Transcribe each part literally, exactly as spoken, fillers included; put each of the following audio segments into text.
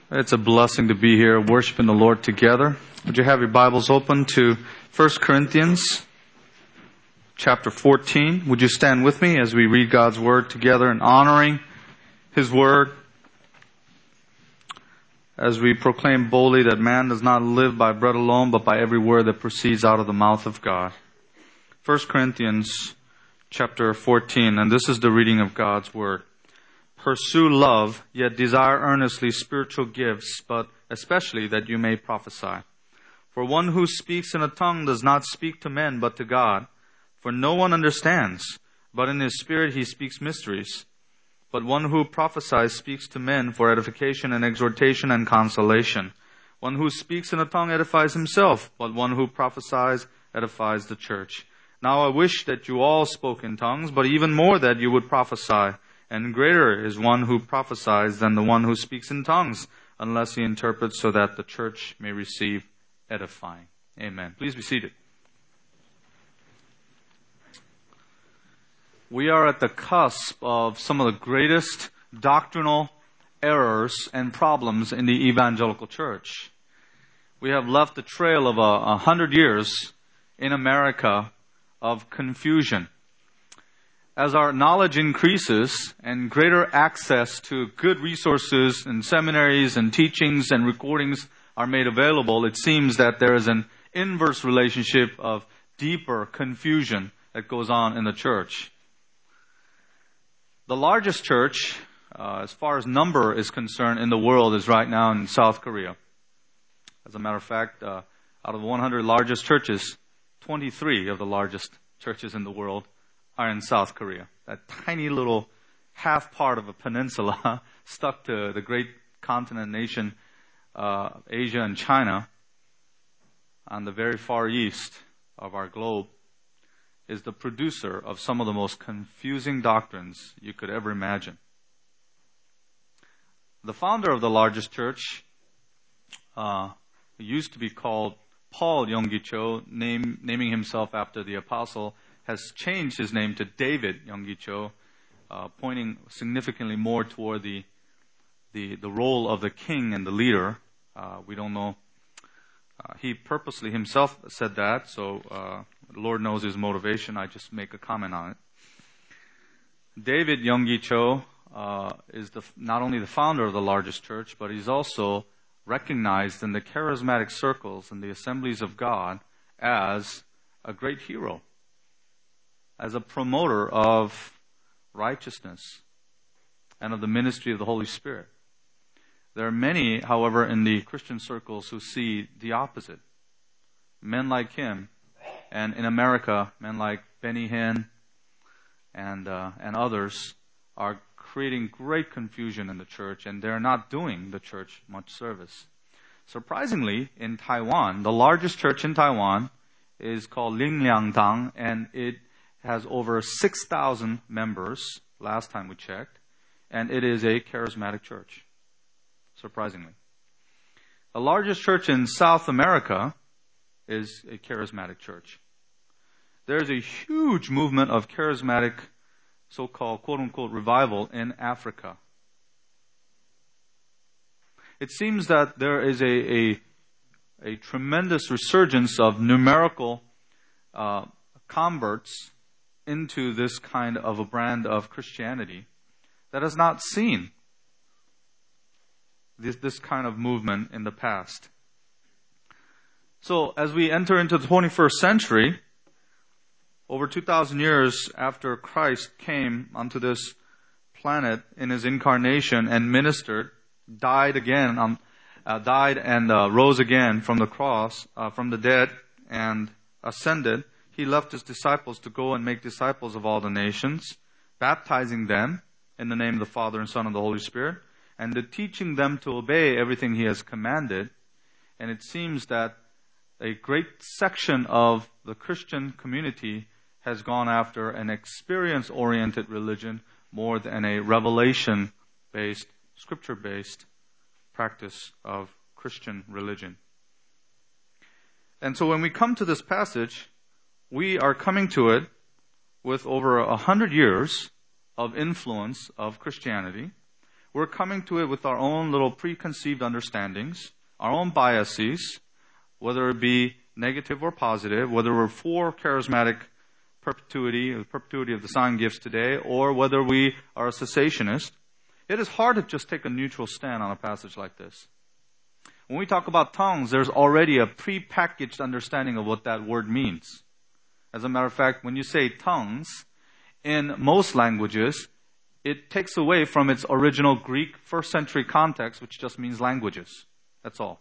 It's a blessing to be here worshiping the Lord together. Would you have your Bibles open to First Corinthians chapter fourteen? Would you stand with me as we read God's Word together and honoring His Word as we proclaim boldly that man does not live by bread alone but by every word that proceeds out of the mouth of God. First Corinthians chapter fourteen, and this is the reading of God's Word. Pursue love, yet desire earnestly spiritual gifts, but especially that you may prophesy. For one who speaks in a tongue does not speak to men, but to God. For no one understands, but in his spirit he speaks mysteries. But one who prophesies speaks to men for edification and exhortation and consolation. One who speaks in a tongue edifies himself, but one who prophesies edifies the church. Now I wish that you all spoke in tongues, but even more that you would prophesy. And greater is one who prophesies than the one who speaks in tongues, unless he interprets, so that the church may receive edifying. Amen. Please be seated. We are at the cusp of some of the greatest doctrinal errors and problems in the evangelical church. We have left a trail of a, a hundred years in America of confusion. As our knowledge increases and greater access to good resources and seminaries and teachings and recordings are made available, it seems that there is an inverse relationship of deeper confusion that goes on in the church. The largest church, uh, as far as number is concerned in the world, is right now in South Korea. As a matter of fact, uh, out of the one hundred largest churches, twenty-three of the largest churches in the world are in South Korea. That tiny little half part of a peninsula stuck to the great continent nation, uh, Asia and China, on the very far east of our globe, is the producer of some of the most confusing doctrines you could ever imagine. The founder of the largest church, uh, used to be called Paul Yonggi-cho, name, naming himself after the apostle, has changed his name to David Yonggi-cho, uh, pointing significantly more toward the, the the role of the king and the leader. Uh, we don't know. Uh, he purposely himself said that, so uh, the Lord knows his motivation. I just make a comment on it. David Yonggi-cho uh, is the, not only the founder of the largest church, but he's also recognized in the charismatic circles and the assemblies of God as a great hero, as a promoter of righteousness and of the ministry of the Holy Spirit. There are many, however, in the Christian circles who see the opposite. Men like him, and in America, men like Benny Hinn and uh, and others are creating great confusion in the church, and they're not doing the church much service. Surprisingly, in Taiwan, the largest church in Taiwan is called Lingliangdang, and it has over six thousand members, last time we checked, and it is a charismatic church, surprisingly. The largest church in South America is a charismatic church. There's a huge movement of charismatic, so-called quote-unquote revival in Africa. It seems that there is a, a, a tremendous resurgence of numerical uh, converts into this kind of a brand of Christianity that has not seen this, this kind of movement in the past. So as we enter into the twenty-first century, over two thousand years after Christ came onto this planet in his incarnation and ministered, died again, um, uh, died and uh, rose again from the cross, uh, from the dead, and ascended, he left his disciples to go and make disciples of all the nations, baptizing them in the name of the Father and Son and the Holy Spirit, and to teaching them to obey everything he has commanded. And it seems that a great section of the Christian community has gone after an experience-oriented religion more than a revelation-based, scripture-based practice of Christian religion. And so when we come to this passage, we are coming to it with over a hundred years of influence of Christianity, we're coming to it with our own little preconceived understandings, our own biases, whether it be negative or positive, whether we're for charismatic perpetuity, the perpetuity of the sign gifts today, or whether we are a cessationist. It is hard to just take a neutral stand on a passage like this. When we talk about tongues, there's already a pre-packaged understanding of what that word means. As a matter of fact, when you say tongues, in most languages, it takes away from its original Greek first century context, which just means languages. That's all.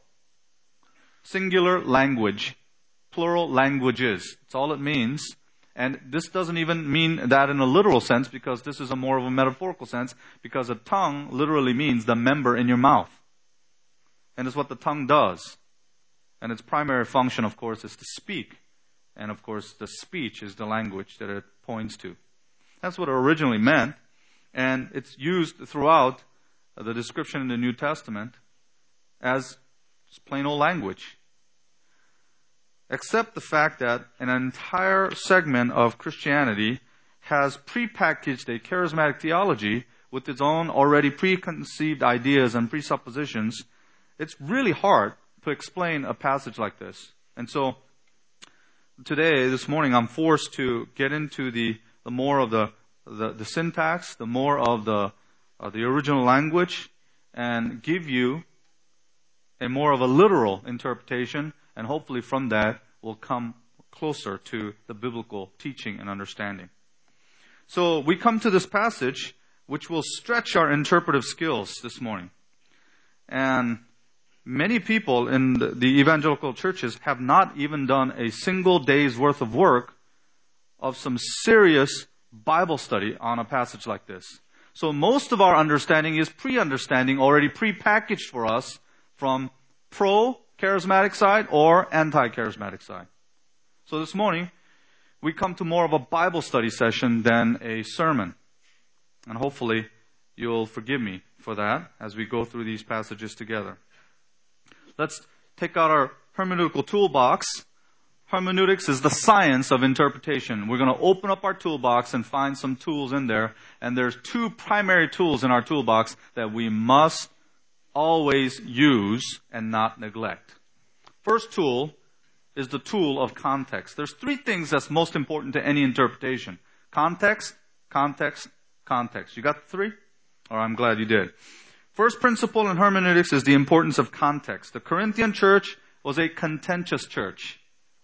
Singular language, plural languages. That's all it means. And this doesn't even mean that in a literal sense, because this is a more of a metaphorical sense, because a tongue literally means the member in your mouth. And it's what the tongue does. And its primary function, of course, is to speak. And of course, the speech is the language that it points to. That's what it originally meant. And it's used throughout the description in the New Testament as plain old language. Except the fact that an entire segment of Christianity has prepackaged a charismatic theology with its own already preconceived ideas and presuppositions. It's really hard to explain a passage like this. And so, today, this morning, I'm forced to get into the, the more of the, the, the syntax, the more of the, of the original language, and give you a more of a literal interpretation, and hopefully from that will come closer to the biblical teaching and understanding. So, we come to this passage, which will stretch our interpretive skills this morning. And many people in the, the evangelical churches have not even done a single day's worth of work of some serious Bible study on a passage like this. So most of our understanding is pre-understanding, already pre-packaged for us from pro-charismatic side or anti-charismatic side. So this morning, we come to more of a Bible study session than a sermon. And hopefully, you'll forgive me for that as we go through these passages together. Let's take out our hermeneutical toolbox. Hermeneutics is the science of interpretation. We're going to open up our toolbox and find some tools in there. And there's two primary tools in our toolbox that we must always use and not neglect. First tool is the tool of context. There's three things that's most important to any interpretation. Context, context, context. You got the three? Or I'm glad you did. First principle in hermeneutics is the importance of context. The Corinthian church was a contentious church.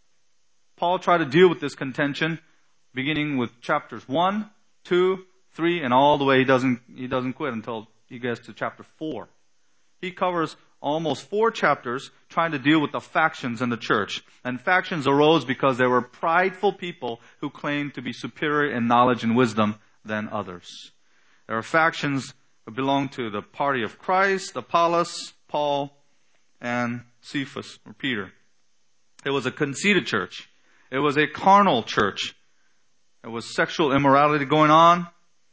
Paul tried to deal with this contention beginning with chapters one, two, three, and all the way he doesn't, he doesn't quit until he gets to chapter four. He covers almost four chapters trying to deal with the factions in the church. And factions arose because there were prideful people who claimed to be superior in knowledge and wisdom than others. There are factions who belong to the party of Christ, Apollos, Paul, and Cephas, or Peter. It was a conceited church. It was a carnal church. There was sexual immorality going on.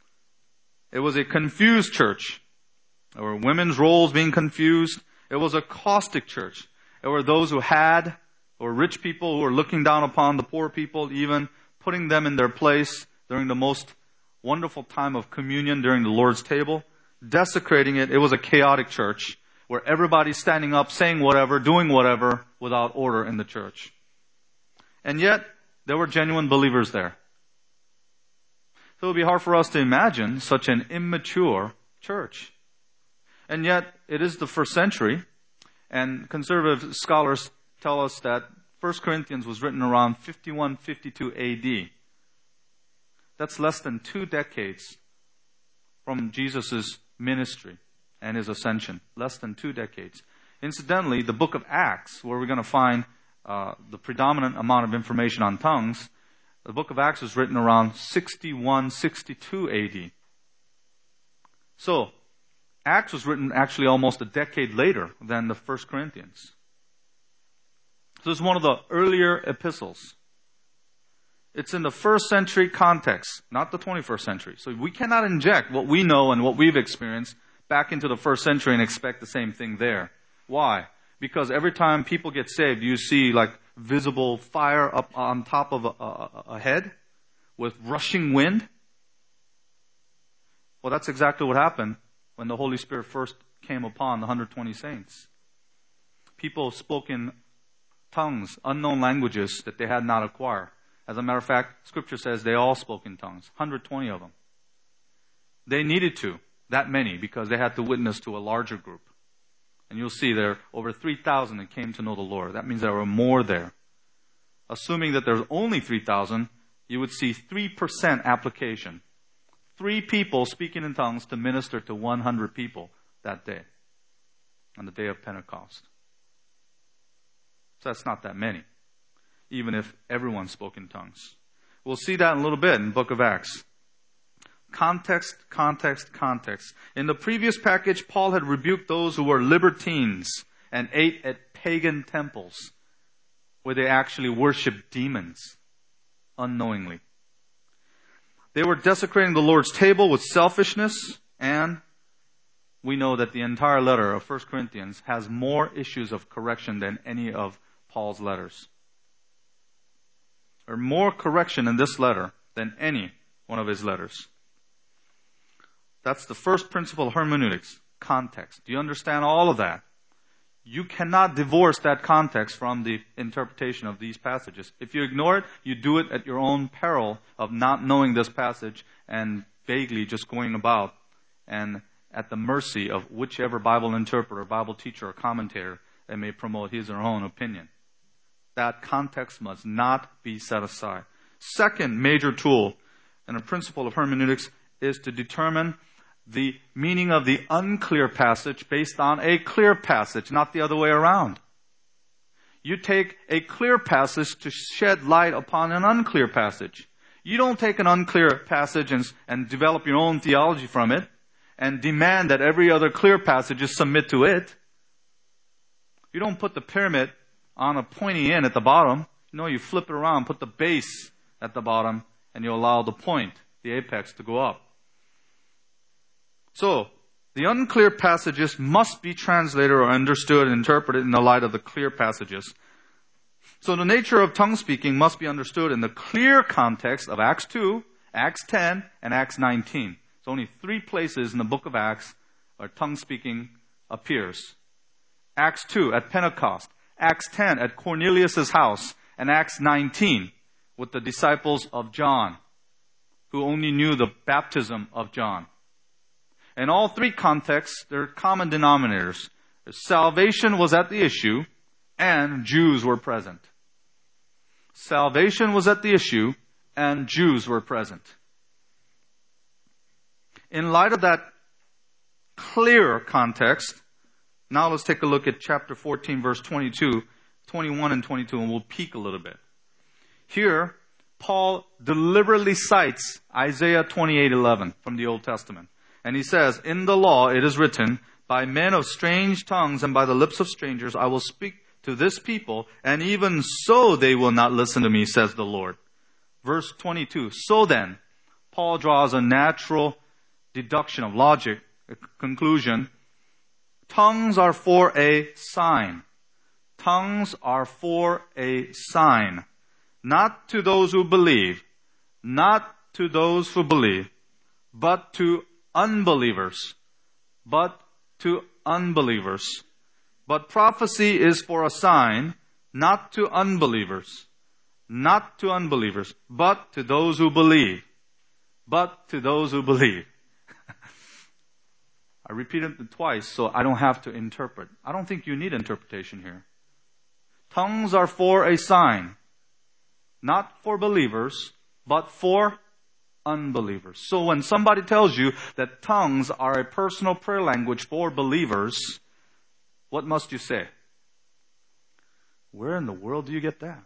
It was a confused church. There were women's roles being confused. It was a caustic church. There were those who had, or rich people who were looking down upon the poor people, even putting them in their place during the most wonderful time of communion during the Lord's table, desecrating it. It was a chaotic church where everybody's standing up, saying whatever, doing whatever without order in the church. And yet, there were genuine believers there. So it would be hard for us to imagine such an immature church. And yet, it is the first century, and conservative scholars tell us that First Corinthians was written around fifty-one fifty-two A D. That's less than two decades from Jesus' ministry and his ascension. Less than two decades. Incidentally, the book of Acts, where we're going to find uh, the predominant amount of information on tongues, the book of Acts was written around sixty-one sixty-two A D. So, Acts was written actually almost a decade later than the First Corinthians. So it's one of the earlier epistles. It's in the first century context, not the twenty-first century. So we cannot inject what we know and what we've experienced back into the first century and expect the same thing there. Why? Because every time people get saved, you see like visible fire up on top of a, a, a head with rushing wind. Well, that's exactly what happened when the Holy Spirit first came upon the one hundred twenty saints. People spoke in tongues, unknown languages that they had not acquired. As a matter of fact, Scripture says they all spoke in tongues, one hundred twenty of them. They needed to, that many, because they had to witness to a larger group. And you'll see there are over three thousand that came to know the Lord. That means there were more there. Assuming that there's only three thousand, you would see three percent application. Three people speaking in tongues to minister to one hundred people that day, on the day of Pentecost. So that's not that many, even if everyone spoke in tongues. We'll see that in a little bit in the book of Acts. Context, context, context. In the previous package, Paul had rebuked those who were libertines and ate at pagan temples where they actually worshiped demons unknowingly. They were desecrating the Lord's table with selfishness, and we know that the entire letter of First Corinthians has more issues of correction than any of Paul's letters. There are more correction in this letter than any one of his letters. That's the first principle of hermeneutics, context. Do you understand all of that? You cannot divorce that context from the interpretation of these passages. If you ignore it, you do it at your own peril of not knowing this passage and vaguely just going about and at the mercy of whichever Bible interpreter, Bible teacher, or commentator that may promote his or her own opinion. That context must not be set aside. Second major tool and a principle of hermeneutics is to determine the meaning of the unclear passage based on a clear passage, not the other way around. You take a clear passage to shed light upon an unclear passage. You don't take an unclear passage and, and develop your own theology from it and demand that every other clear passage is submit to it. You don't put the pyramid on a pointy end at the bottom. No, you flip it around, put the base at the bottom, and you allow the point, the apex, to go up. So, the unclear passages must be translated or understood and interpreted in the light of the clear passages. So the nature of tongue speaking must be understood in the clear context of Acts two, Acts ten, and Acts nineteen. It's only three places in the book of Acts where tongue speaking appears. Acts two at Pentecost, Acts ten at Cornelius' house, and Acts nineteen with the disciples of John, who only knew the baptism of John. In all three contexts, there are common denominators. Salvation was at the issue, and Jews were present. Salvation was at the issue, and Jews were present. In light of that clear context, now let's take a look at chapter fourteen, verse twenty-two, twenty-one, and twenty-two, and we'll peek a little bit. Here, Paul deliberately cites Isaiah twenty-eight eleven from the Old Testament. And he says, "In the law it is written, by men of strange tongues and by the lips of strangers I will speak to this people, and even so they will not listen to me, says the Lord." Verse twenty-two, so then, Paul draws a natural deduction of logic, a conclusion. Tongues are for a sign. Tongues are for a sign. Not to those who believe, not to those who believe, but to unbelievers. But to unbelievers. But prophecy is for a sign, not to unbelievers. Not to unbelievers, but to those who believe. But to those who believe. I repeated it twice so I don't have to interpret. I don't think you need interpretation here. Tongues are for a sign. Not for believers, but for unbelievers. So when somebody tells you that tongues are a personal prayer language for believers, what must you say? Where in the world do you get that?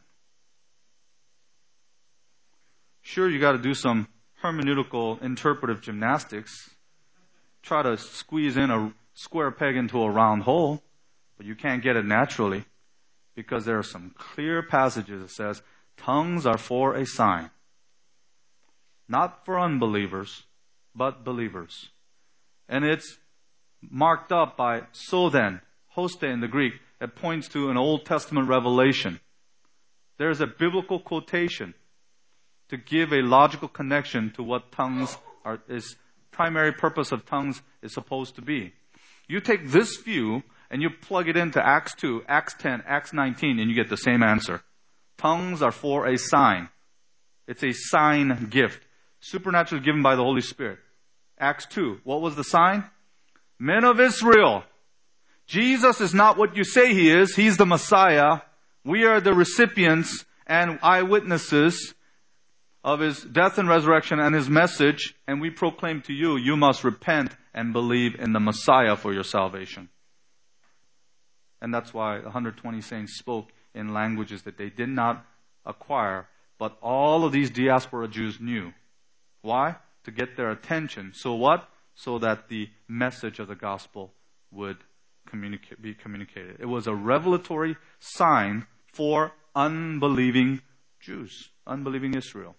Sure, you got to do some hermeneutical interpretive gymnastics. Try to squeeze in a square peg into a round hole, but you can't get it naturally because there are some clear passages that says tongues are for a sign. Not for unbelievers, but believers. And it's marked up by so then, hoste in the Greek, that points to an Old Testament revelation. There's a biblical quotation to give a logical connection to what tongues are, is primary purpose of tongues is supposed to be. You take this view and you plug it into Acts two, Acts ten, Acts nineteen, and you get the same answer. Tongues are for a sign. It's a sign gift, supernaturally given by the Holy Spirit. Acts two, what was the sign? Men of Israel, Jesus is not what you say He is. He's the Messiah. We are the recipients and eyewitnesses of His death and resurrection and His message, and we proclaim to you, you must repent and believe in the Messiah for your salvation. And that's why one hundred twenty saints spoke in languages that they did not acquire, but all of these diaspora Jews knew. Why? To get their attention. So what? So that the message of the gospel would communicate, be communicated. It was a revelatory sign for unbelieving Jews, unbelieving Israel.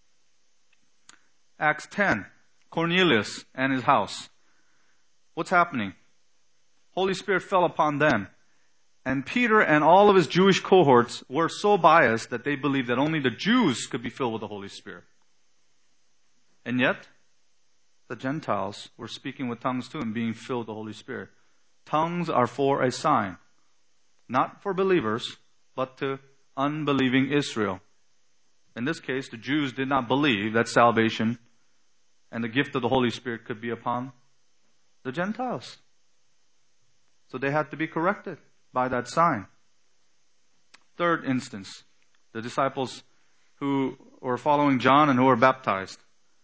Acts ten, Cornelius and his house. What's happening? Holy Spirit fell upon them. And Peter and all of his Jewish cohorts were so biased that they believed that only the Jews could be filled with the Holy Spirit. And yet, the Gentiles were speaking with tongues too and being filled with the Holy Spirit. Tongues are for a sign. Not for believers, but to unbelieving Israel. In this case, the Jews did not believe that salvation and the gift of the Holy Spirit could be upon the Gentiles. So they had to be corrected by that sign. Third instance, the disciples who were following John and who were baptized.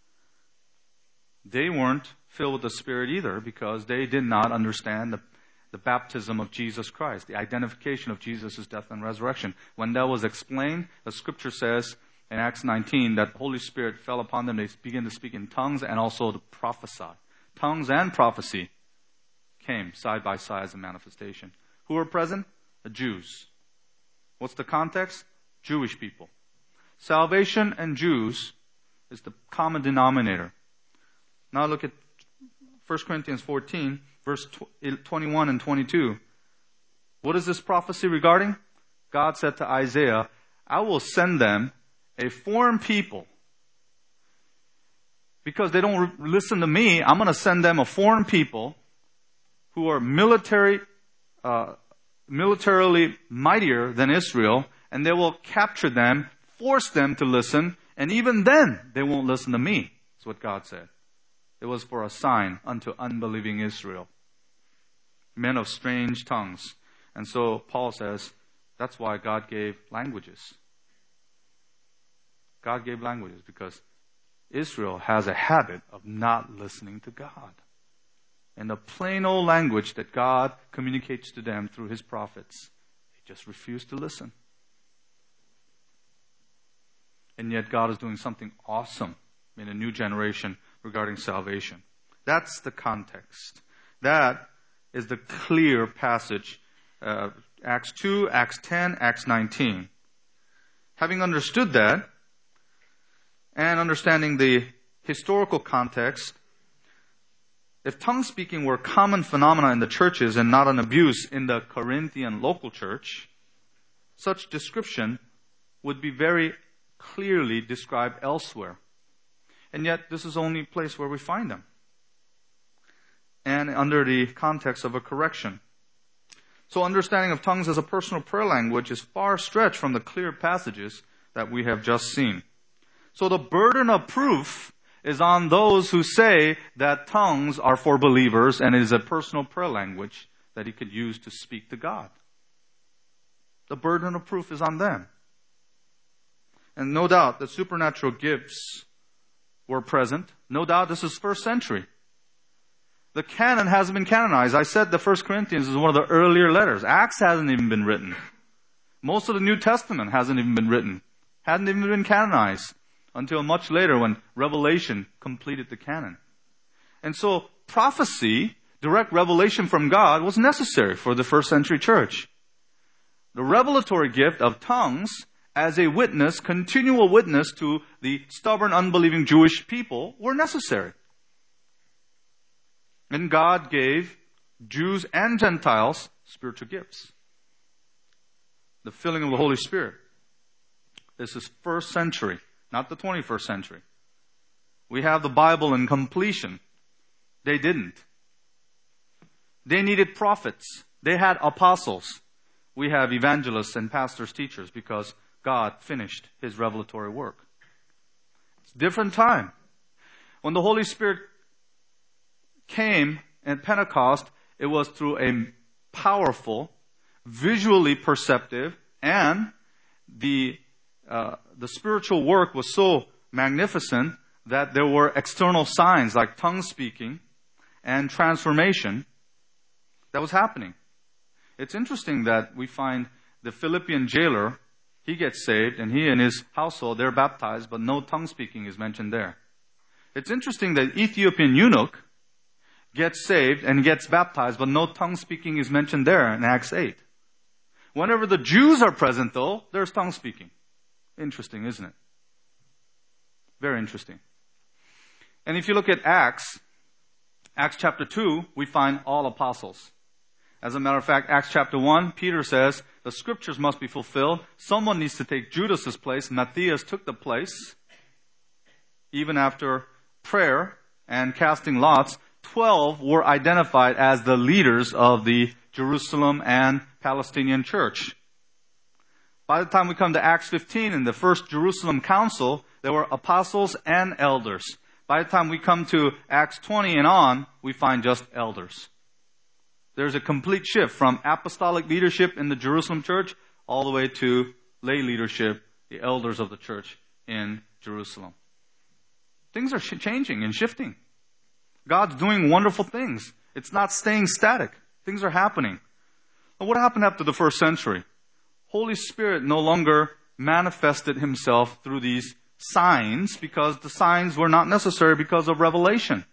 They weren't filled with the Spirit either because they did not understand the, the baptism of Jesus Christ, the identification of Jesus' death and resurrection. When that was explained, the scripture says in Acts nineteen that the Holy Spirit fell upon them. They began to speak in tongues and also to prophesy. Tongues and prophecy came side by side as a manifestation. Who were present? The Jews. What's the context? Jewish people. Salvation and Jews is the common denominator. Now look at First Corinthians fourteen, verse twenty-one and twenty-two. What is this prophecy regarding? God said to Isaiah, I will send them a foreign people. Because they don't re- listen to me, I'm going to send them a foreign people who are military, uh, militarily mightier than Israel, and they will capture them, force them to listen, and even then they won't listen to me. That's what God said. It was for a sign unto unbelieving Israel. Men of strange tongues. And so Paul says, that's why God gave languages. God gave languages because Israel has a habit of not listening to God. And the plain old language that God communicates to them through His prophets, they just refuse to listen. And yet God is doing something awesome in a new generation regarding salvation. That's the context. That is the clear passage. Uh, Acts two, Acts ten, Acts nineteen. Having understood that, and understanding the historical context, if tongue speaking were a common phenomena in the churches and not an abuse in the Corinthian local church, such description would be very clearly described elsewhere. And yet, this is the only place where we find them. And under the context of a correction. So understanding of tongues as a personal prayer language is far stretched from the clear passages that we have just seen. So the burden of proof is on those who say that tongues are for believers and it is a personal prayer language that he could use to speak to God. The burden of proof is on them. And no doubt the supernatural gifts were present. No doubt this is first century. The canon hasn't been canonized. I said the First Corinthians is one of the earlier letters. Acts hasn't even been written. Most of the New Testament hasn't even been written. Hadn't even been canonized until much later when Revelation completed the canon. And so prophecy, direct revelation from God, was necessary for the first century church. The revelatory gift of tongues as a witness, continual witness to the stubborn, unbelieving Jewish people were necessary. And God gave Jews and Gentiles spiritual gifts. The filling of the Holy Spirit. This is first century, not the twenty-first century. We have the Bible in completion. They didn't. They needed prophets. They had apostles. We have evangelists and pastors, teachers, because God finished His revelatory work. It's a different time. When the Holy Spirit came at Pentecost, it was through a powerful, visually perceptive, and the uh, the spiritual work was so magnificent that there were external signs like tongue speaking and transformation that was happening. It's interesting that we find the Philippian jailer, he gets saved, and he and his household, they're baptized, but no tongue speaking is mentioned there. It's interesting that Ethiopian eunuch gets saved and gets baptized, but no tongue speaking is mentioned there in Acts eight. Whenever the Jews are present, though, there's tongue speaking. Interesting, isn't it? Very interesting. And if you look at Acts, Acts chapter two, we find all apostles. As a matter of fact, Acts chapter one, Peter says, the scriptures must be fulfilled. Someone needs to take Judas's place. Matthias took the place. Even after prayer and casting lots, twelve were identified as the leaders of the Jerusalem and Palestinian church. By the time we come to Acts fifteen, in the first Jerusalem council, there were apostles and elders. By the time we come to Acts twenty and on, we find just elders. There's a complete shift from apostolic leadership in the Jerusalem church all the way to lay leadership, the elders of the church in Jerusalem. Things are sh- changing and shifting. God's doing wonderful things. It's not staying static. Things are happening. But what happened after the first century? Holy Spirit no longer manifested Himself through these signs because the signs were not necessary because of revelation.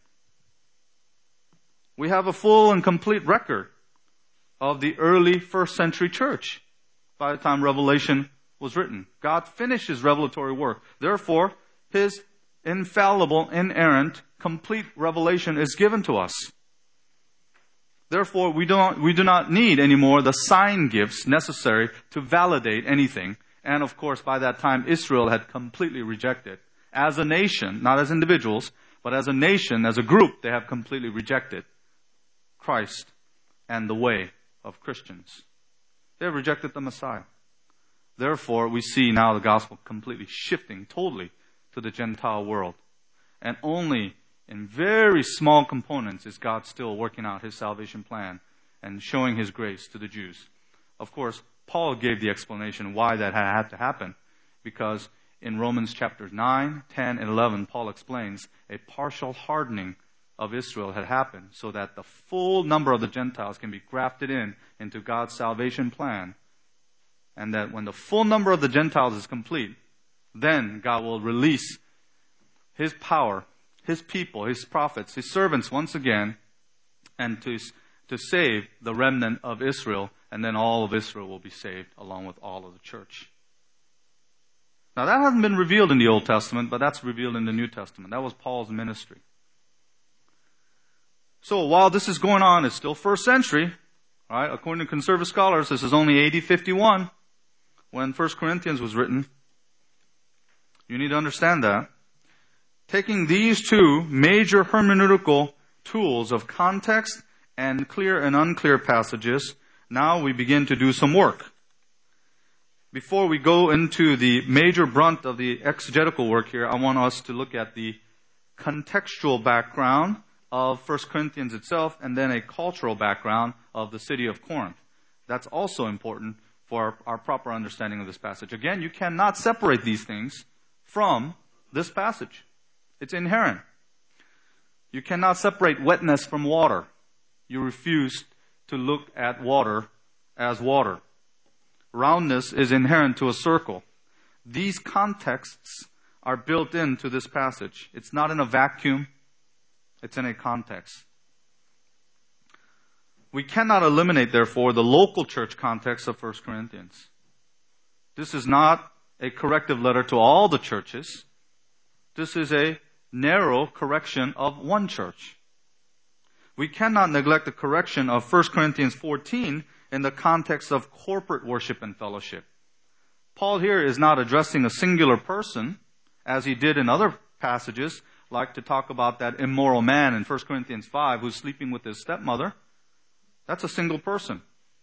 We have a full and complete record of the early first century church by the time Revelation was written. God finished His revelatory work. Therefore, His infallible, inerrant, complete revelation is given to us. Therefore, we don't, we do not need anymore the sign gifts necessary to validate anything. And of course, by that time, Israel had completely rejected. As a nation, not as individuals, but as a nation, as a group, they have completely rejected Christ and the way of Christians. They have rejected the Messiah. Therefore, we see now the gospel completely shifting totally to the Gentile world. And only in very small components is God still working out His salvation plan and showing His grace to the Jews. Of course, Paul gave the explanation why that had to happen, because in Romans chapters nine, ten, and eleven, Paul explains a partial hardening of Israel had happened so that the full number of the Gentiles can be grafted in into God's salvation plan, and that when the full number of the Gentiles is complete, then God will release His power, His people, His prophets, His servants once again, and to, to save the remnant of Israel, and then all of Israel will be saved along with all of the church. Now that hasn't been revealed in the Old Testament, but that's revealed in the New Testament. That was Paul's ministry. So while this is going on, it's still first century, right? According to conservative scholars, this is only A D fifty-one when First Corinthians was written. You need to understand that. Taking these two major hermeneutical tools of context and clear and unclear passages, now we begin to do some work. Before we go into the major brunt of the exegetical work here, I want us to look at the contextual background of First Corinthians itself, and then a cultural background of the city of Corinth. That's also important for our, our proper understanding of this passage. Again, you cannot separate these things from this passage. It's inherent. You cannot separate wetness from water. You refuse to look at water as water. Roundness is inherent to a circle. These contexts are built into this passage. It's not in a vacuum. It's in a context. We cannot eliminate, therefore, the local church context of First Corinthians. This is not a corrective letter to all the churches. This is a narrow correction of one church. We cannot neglect the correction of First Corinthians fourteen in the context of corporate worship and fellowship. Paul here is not addressing a singular person, as he did in other passages, like to talk about that immoral man in First Corinthians five who's sleeping with his stepmother. That's a single person.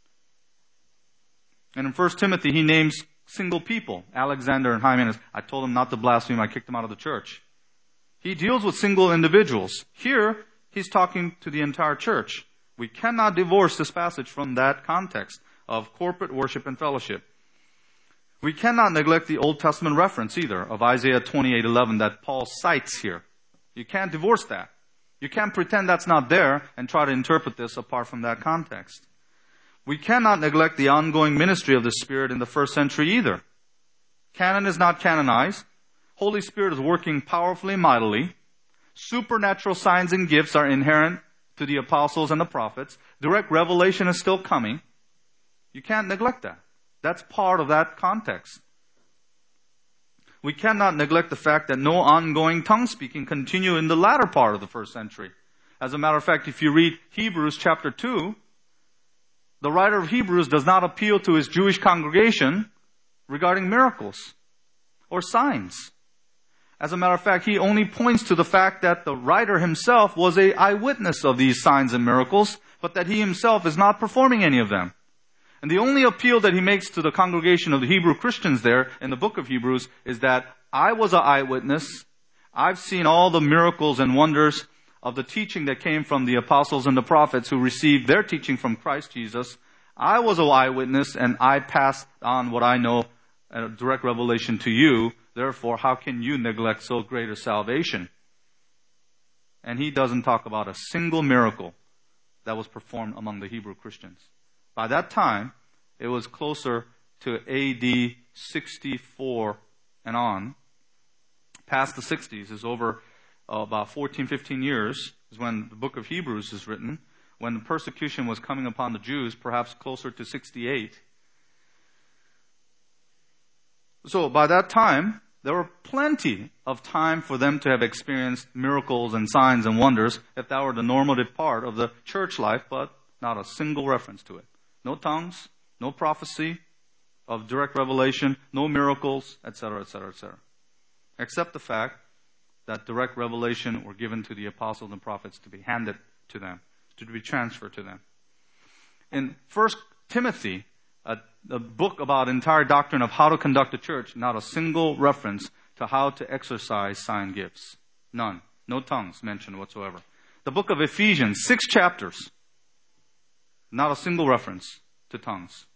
And in First Timothy, he names single people, Alexander and Hymenaeus. I told him not to blaspheme. I kicked him out of the church. He deals with single individuals. Here, he's talking to the entire church. We cannot divorce this passage from that context of corporate worship and fellowship. We cannot neglect the Old Testament reference either of Isaiah twenty-eight eleven that Paul cites here. You can't divorce that. You can't pretend that's not there and try to interpret this apart from that context. We cannot neglect the ongoing ministry of the Spirit in the first century either. Canon is not canonized. Holy Spirit is working powerfully, mightily. Supernatural signs and gifts are inherent to the apostles and the prophets. Direct revelation is still coming. You can't neglect that. That's part of that context. We cannot neglect the fact that no ongoing tongue speaking continued in the latter part of the first century. As a matter of fact, if you read Hebrews chapter two, the writer of Hebrews does not appeal to his Jewish congregation regarding miracles or signs. As a matter of fact, he only points to the fact that the writer himself was an eyewitness of these signs and miracles, but that he himself is not performing any of them. And the only appeal that he makes to the congregation of the Hebrew Christians there in the book of Hebrews is that I was an eyewitness. I've seen all the miracles and wonders of the teaching that came from the apostles and the prophets who received their teaching from Christ Jesus. I was an eyewitness and I passed on what I know, a direct revelation to you. Therefore, how can you neglect so great a salvation? And he doesn't talk about a single miracle that was performed among the Hebrew Christians. By that time, it was closer to A D sixty-four and on. Past the sixties is over uh, about fourteen, fifteen years is when the book of Hebrews is written. When the persecution was coming upon the Jews, perhaps closer to sixty-eight. So by that time, there were plenty of time for them to have experienced miracles and signs and wonders if that were the normative part of the church life, but not a single reference to it. No tongues, no prophecy of direct revelation, no miracles, et cetera, et cetera, et cetera. Except the fact that direct revelation were given to the apostles and prophets to be handed to them, to be transferred to them. In First Timothy, a, a book about entire doctrine of how to conduct a church, not a single reference to how to exercise sign gifts. None. No tongues mentioned whatsoever. The book of Ephesians, six chapters. Not a single reference to tongues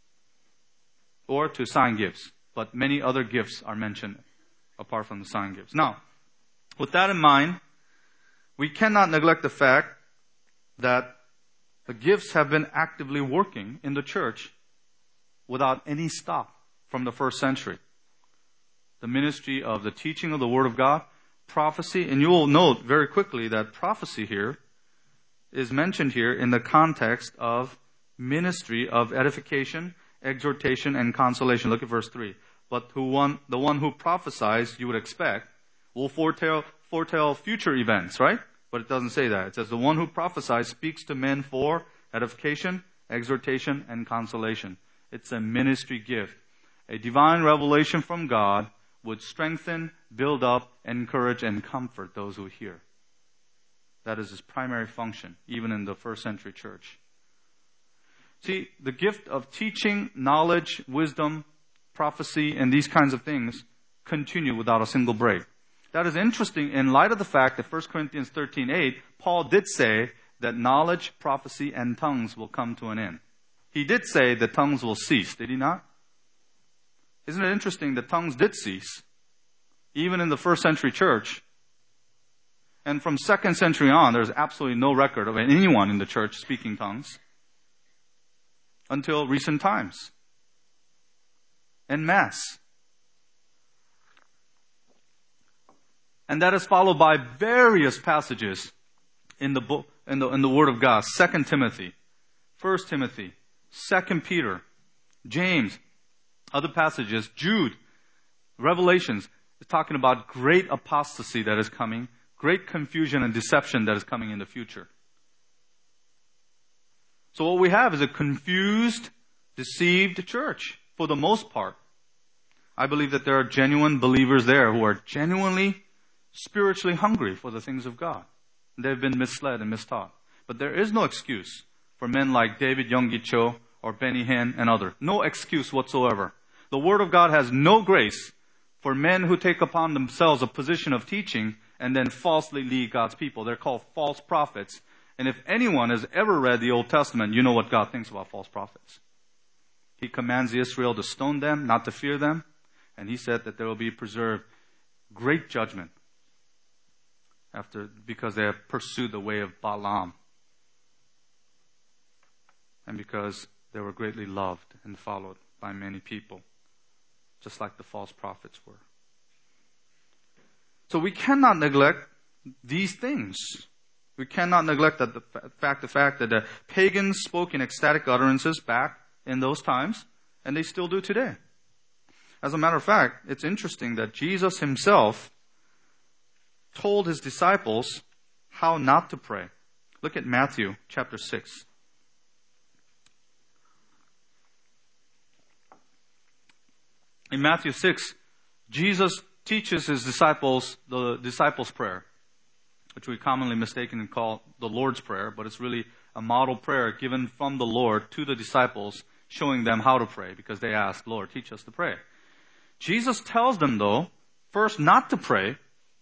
or to sign gifts, but many other gifts are mentioned apart from the sign gifts. Now, with that in mind, we cannot neglect the fact that the gifts have been actively working in the church without any stop from the first century. The ministry of the teaching of the Word of God, prophecy, and you will note very quickly that prophecy here is mentioned here in the context of ministry of edification, exhortation, and consolation. Look at verse three. But who one, the one who prophesies, you would expect, will foretell, foretell future events, right? But it doesn't say that. It says the one who prophesies speaks to men for edification, exhortation, and consolation. It's a ministry gift. A divine revelation from God would strengthen, build up, encourage, and comfort those who hear. That is his primary function, even in the first century church. See, the gift of teaching, knowledge, wisdom, prophecy, and these kinds of things continue without a single break. That is interesting in light of the fact that First Corinthians thirteen eight, Paul did say that knowledge, prophecy, and tongues will come to an end. He did say that tongues will cease, did he not? Isn't it interesting that tongues did cease, even in the first century church? And from second century on, there's absolutely no record of anyone in the church speaking tongues until recent times. En masse. And that is followed by various passages in the book, in the, in the Word of God. Second Timothy, First Timothy, Second Peter, James, other passages, Jude, Revelations, is talking about great apostasy that is coming, great confusion and deception that is coming in the future. So what we have is a confused, deceived church for the most part. I believe that there are genuine believers there who are genuinely spiritually hungry for the things of God. They've been misled and mistaught. But there is no excuse for men like David Yonggi Cho or Benny Hinn and others. No excuse whatsoever. The Word of God has no grace for men who take upon themselves a position of teaching and then falsely lead God's people. They're called false prophets. And if anyone has ever read the Old Testament, you know what God thinks about false prophets. He commands Israel to stone them, not to fear them. And He said that there will be preserved great judgment after, because they have pursued the way of Balaam. And because they were greatly loved and followed by many people, just like the false prophets were. So we cannot neglect these things. We cannot neglect that the fact, the fact that the pagans spoke in ecstatic utterances back in those times, and they still do today. As a matter of fact, it's interesting that Jesus Himself told His disciples how not to pray. Look at Matthew chapter six. In Matthew six, Jesus teaches His disciples the disciples' prayer, which we commonly mistakenly call the Lord's Prayer, but it's really a model prayer given from the Lord to the disciples, showing them how to pray, because they asked, Lord, teach us to pray. Jesus tells them, though, first not to pray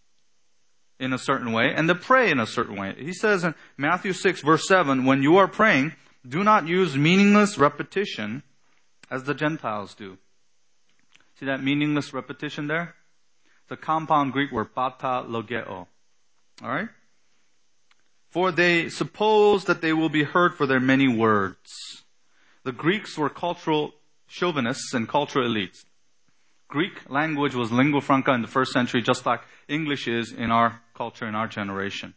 in a certain way, and to pray in a certain way. He says in Matthew six, verse seven, when you are praying, do not use meaningless repetition as the Gentiles do. See that meaningless repetition there? The compound Greek word, bata logeo. Alright? For they suppose that they will be heard for their many words. The Greeks were cultural chauvinists and cultural elites. Greek language was lingua franca in the first century, just like English is in our culture, in our generation.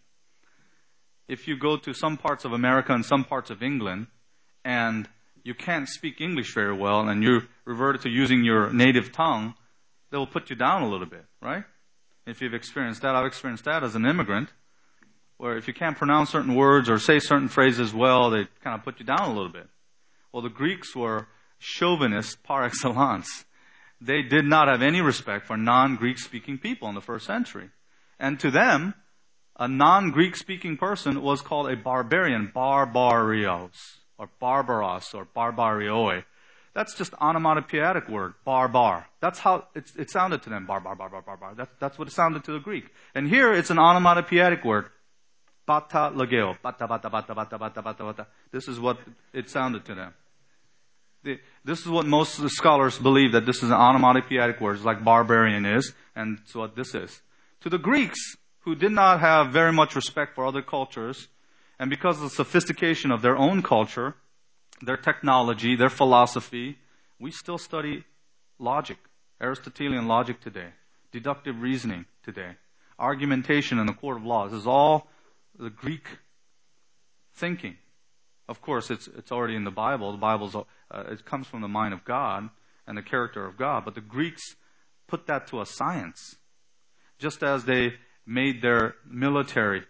If you go to some parts of America and some parts of England, and you can't speak English very well, and you revert to using your native tongue, they will put you down a little bit, right? If you've experienced that, I've experienced that as an immigrant, where if you can't pronounce certain words or say certain phrases well, they kind of put you down a little bit. Well, the Greeks were chauvinists par excellence. They did not have any respect for non-Greek speaking people in the first century. And to them, a non-Greek speaking person was called a barbarian, barbarios, or barbaros, or barbarioi. That's just onomatopoeic word, barbar. That's how it, it sounded to them, bar, bar, bar, bar, bar, bar. That's, that's what it sounded to the Greek. And here it's an onomatopoeic word, bata logeo, bata, bata, bata, bata, bata, bata, bata. This is what it sounded to them. The, this is what most of the scholars believe, that this is an onomatopoeic word, it's like barbarian is, and it's what this is. To the Greeks, who did not have very much respect for other cultures, and because of the sophistication of their own culture, their technology, their philosophy, we still study logic, Aristotelian logic today, deductive reasoning today, argumentation in the court of law. This is all the Greek thinking. Of course, it's it's already in the Bible. The Bible's uh, it comes from the mind of God and the character of God. But the Greeks put that to a science, just as they made their military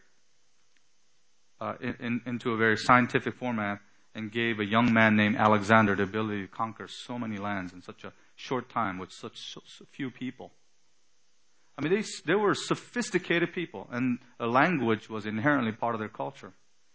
uh, in, in, into a very scientific format and gave a young man named Alexander the ability to conquer so many lands in such a short time with such so, so few people. I mean, they they were sophisticated people, and a language was inherently part of their culture.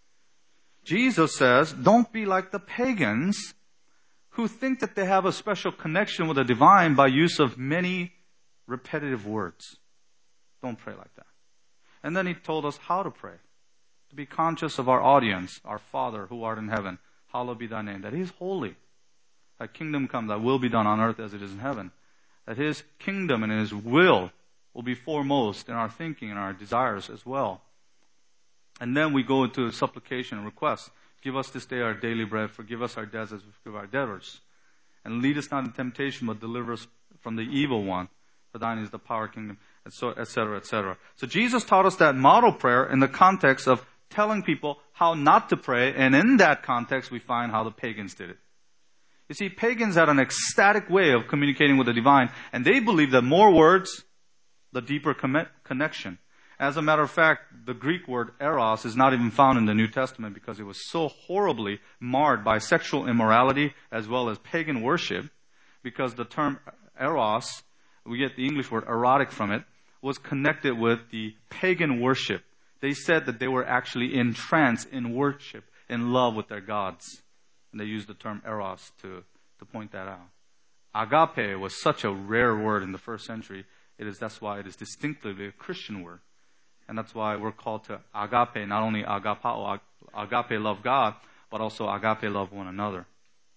Jesus says, don't be like the pagans who think that they have a special connection with the divine by use of many repetitive words. Don't pray like that. And then He told us how to pray. To be conscious of our audience, our Father who art in heaven. Hallowed be thy name. That He is holy. Thy kingdom come, thy will be done on earth as it is in heaven. That His kingdom and His will will be foremost in our thinking and our desires as well. And then we go into supplication and request. Give us this day our daily bread. Forgive us our debts as we forgive our debtors. And lead us not into temptation, but deliver us from the evil one. For thine is the power, kingdom, et cetera, et cetera. So Jesus taught us that model prayer in the context of telling people how not to pray. And in that context, we find how the pagans did it. You see, pagans had an ecstatic way of communicating with the divine. And they believed that more words, the deeper connection. As a matter of fact, the Greek word eros is not even found in the New Testament because it was so horribly marred by sexual immorality as well as pagan worship, because the term eros, we get the English word erotic from it, was connected with the pagan worship. They said that they were actually in trance, in worship, in love with their gods. And they used the term eros to, to point that out. Agape was such a rare word in the first century. It is, that's why it is distinctively a Christian word. And that's why we're called to agape, not only agapao, agape love God, but also agape love one another.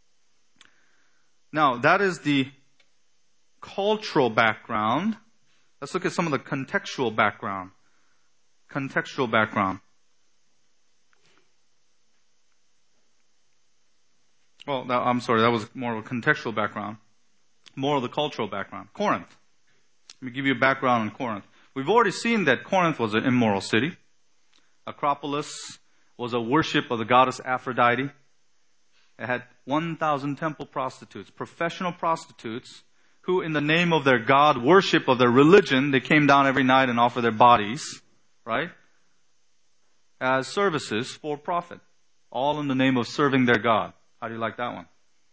Now, that is the cultural background. Let's look at some of the contextual background. Contextual background. Well, that, I'm sorry, that was more of a contextual background. More of the cultural background. Corinth. Let me give you a background on Corinth. We've already seen that Corinth was an immoral city. Acropolis was a worship of the goddess Aphrodite. It had one thousand temple prostitutes, professional prostitutes, who in the name of their god, worship of their religion, they came down every night and offered their bodies, right, as services for profit. All in the name of serving their god. How do you like that one?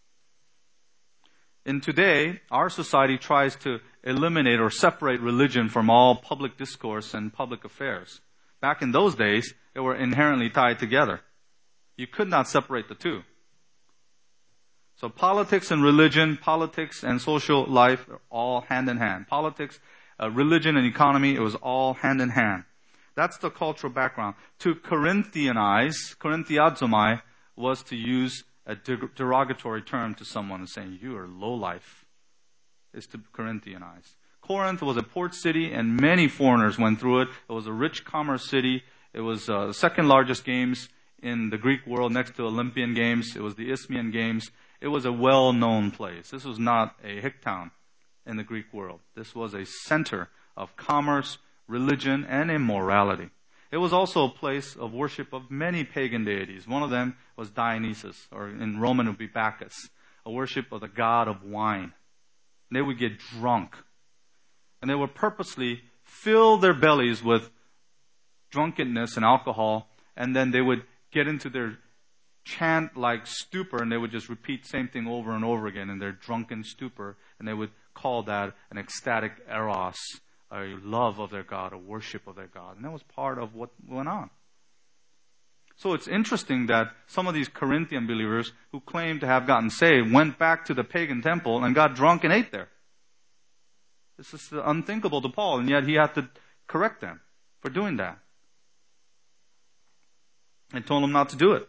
In today, our society tries to eliminate or separate religion from all public discourse and public affairs. Back in those days, they were inherently tied together. You could not separate the two. So politics and religion, politics and social life are all hand in hand. Politics, uh, religion and economy, it was all hand in hand. That's the cultural background. To Corinthianize, Corinthiazomai, was to use a derogatory term to someone and saying, you are lowlife, is to Corinthianize. Corinth was a port city and many foreigners went through it. It was a rich commerce city. It was uh, the second largest games in the Greek world next to Olympian Games. It was the Isthmian Games. It was a well-known place. This was not a hick town in the Greek world. This was a center of commerce, religion, and immorality. It was also a place of worship of many pagan deities. One of them was Dionysus, or in Roman it would be Bacchus, a worship of the god of wine. They would get drunk. And they would purposely fill their bellies with drunkenness and alcohol, and then they would get into their chant-like stupor, and they would just repeat the same thing over and over again in their drunken stupor, and they would call that an ecstatic eros, a love of their God, a worship of their God. And that was part of what went on. So it's interesting that some of these Corinthian believers who claimed to have gotten saved went back to the pagan temple and got drunk and ate there. This is unthinkable to Paul, and yet he had to correct them for doing that. And told them not to do it.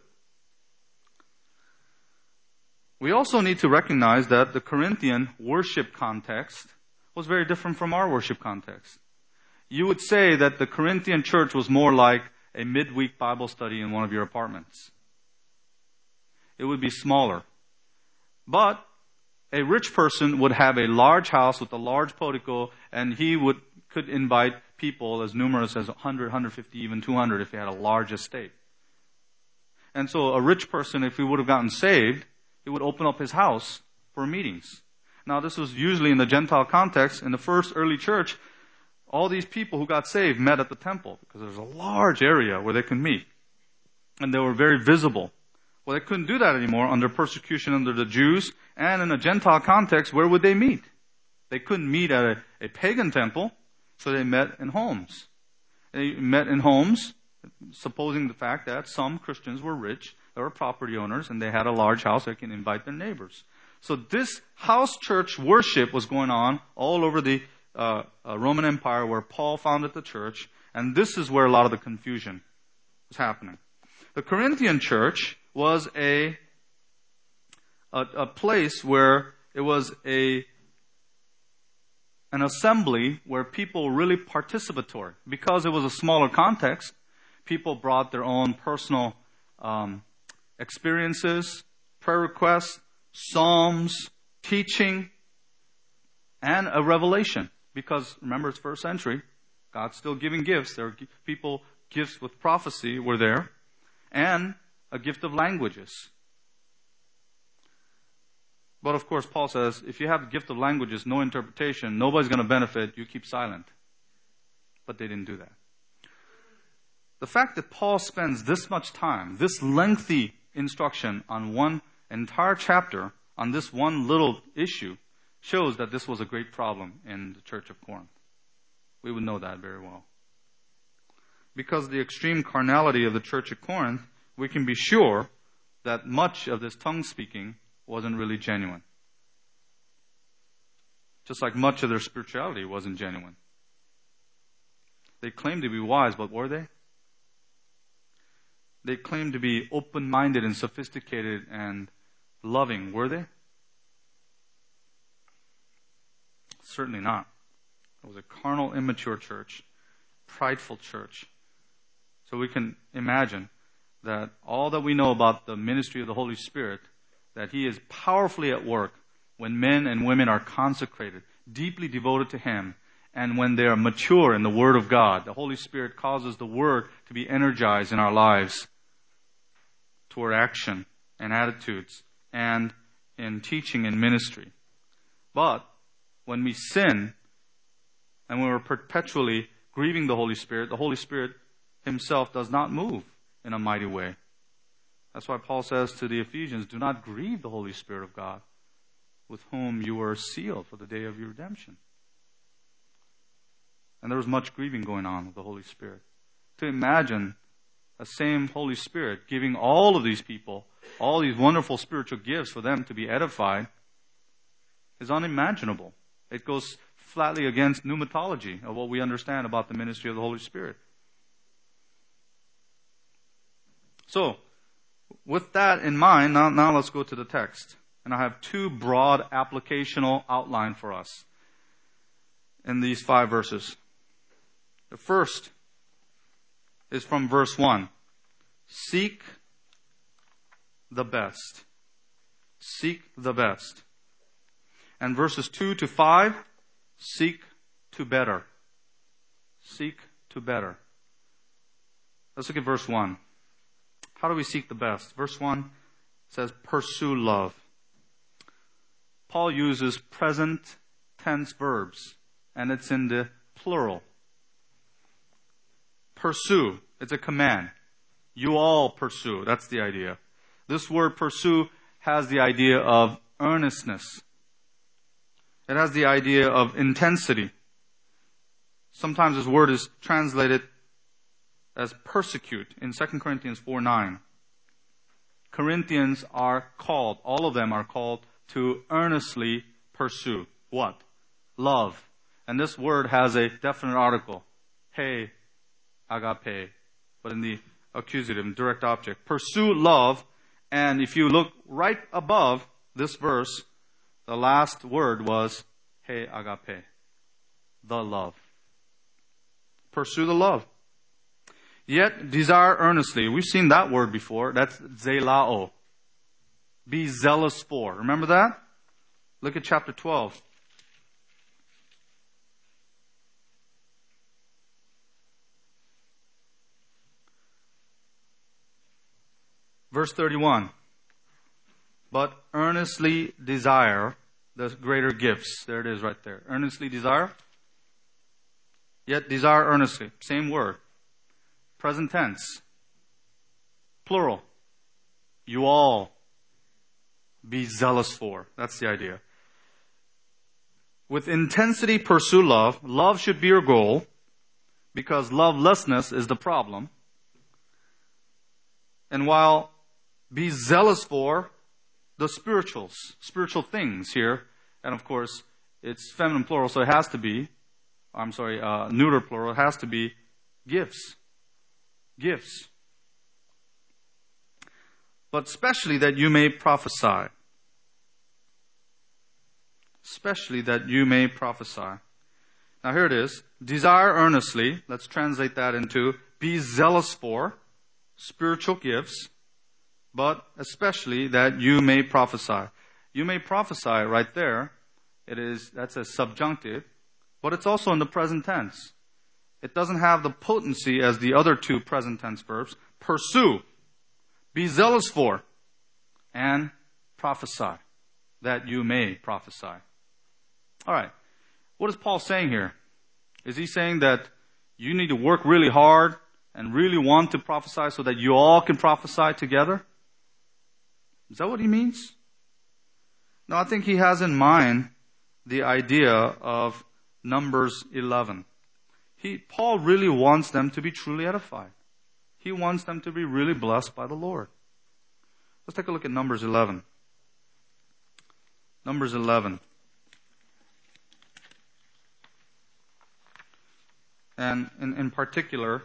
We also need to recognize that the Corinthian worship context was very different from our worship context. You would say that the Corinthian church was more like a midweek Bible study in one of your apartments. It would be smaller. But a rich person would have a large house with a large portico, and he would could invite people as numerous as one hundred, one hundred fifty, even two hundred if he had a large estate. And so a rich person, if he would have gotten saved, he would open up his house for meetings. Now, this was usually in the Gentile context. In the first early church, all these people who got saved met at the temple because there's a large area where they could meet. And they were very visible. Well, they couldn't do that anymore under persecution under the Jews. And in a Gentile context, where would they meet? They couldn't meet at a, a pagan temple, so they met in homes. They met in homes, supposing the fact that some Christians were rich, they were property owners, and they had a large house they can invite their neighbors. So this house church worship was going on all over the uh, uh, Roman Empire where Paul founded the church, and this is where a lot of the confusion was happening. The Corinthian church was a, a, a place where it was a an assembly where people were really participatory. Because it was a smaller context, people brought their own personal um, experiences, prayer requests, psalms, teaching, and a revelation. Because remember, it's first century. God's still giving gifts. There are people, gifts with prophecy were there. And a gift of languages. But of course, Paul says, if you have the gift of languages, no interpretation, nobody's going to benefit, you keep silent. But they didn't do that. The fact that Paul spends this much time, this lengthy instruction on one entire chapter, on this one little issue, shows that this was a great problem in the church of Corinth. we would know that very well. Because of the extreme carnality of the church at Corinth, we can be sure that much of this tongue speaking wasn't really genuine. Just like much of their spirituality wasn't genuine. They claimed to be wise, but were they? They claimed to be open-minded and sophisticated and loving, were they? Certainly not. It was a carnal, immature church, prideful church. So we can imagine that all that we know about the ministry of the Holy Spirit, that He is powerfully at work when men and women are consecrated, deeply devoted to Him, and when they are mature in the Word of God. The Holy Spirit causes the Word to be energized in our lives toward action and attitudes and in teaching and ministry. But when we sin and when we're perpetually grieving the Holy Spirit, the Holy Spirit Himself does not move in a mighty way. That's why Paul says to the Ephesians, do not grieve the Holy Spirit of God, with whom you were sealed for the day of your redemption. And there was much grieving going on with the Holy Spirit. To imagine a same Holy Spirit giving all of these people all these wonderful spiritual gifts for them to be edified is unimaginable. It goes flatly against pneumatology of what we understand about the ministry of the Holy Spirit. So, with that in mind, now, now let's go to the text. And I have two broad applicational outline for us in these five verses. The first is from verse one. Seek the best. Seek the best. And verses two to five, seek to better. Seek to better. Let's look at verse one. How do we seek the best? Verse one says, pursue love. Paul uses present tense verbs, and it's in the plural. Pursue. It's a command. You all pursue. That's the idea. This word pursue has the idea of earnestness. It has the idea of intensity. Sometimes this word is translated as persecute in Second Corinthians four nine. Corinthians are called, all of them are called to earnestly pursue. What? Love. And this word has a definite article. He, agape. But in the accusative, direct object. Pursue love. And if you look right above this verse, the last word was he, agape. The love. Pursue the love. Yet desire earnestly. We've seen that word before. That's zelao. Be zealous for. Remember that? Look at chapter twelve. Verse thirty-one. But earnestly desire the greater gifts. There it is right there. Earnestly desire. Yet desire earnestly. Same word. Present tense. Plural. You all be zealous for. That's the idea. With intensity pursue love. Love should be your goal, because lovelessness is the problem. And while be zealous for the spirituals, spiritual things here, and of course it's feminine plural, so it has to be, I'm sorry, uh, neuter plural, it has to be gifts. Gifts. But especially that you may prophesy. Especially that you may prophesy. Now here it is. Desire earnestly. Let's translate that into be zealous for spiritual gifts, but especially that you may prophesy. You may prophesy right there. It is, that's a subjunctive, but it's also in the present tense. It doesn't have the potency as the other two present tense verbs. Pursue. Be zealous for. And prophesy. That you may prophesy. Alright. What is Paul saying here? Is he saying that you need to work really hard and really want to prophesy so that you all can prophesy together? Is that what he means? No, I think he has in mind the idea of Numbers eleven. He, Paul really wants them to be truly edified. He wants them to be really blessed by the Lord. Let's take a look at Numbers eleven. Numbers eleven. And in, in particular,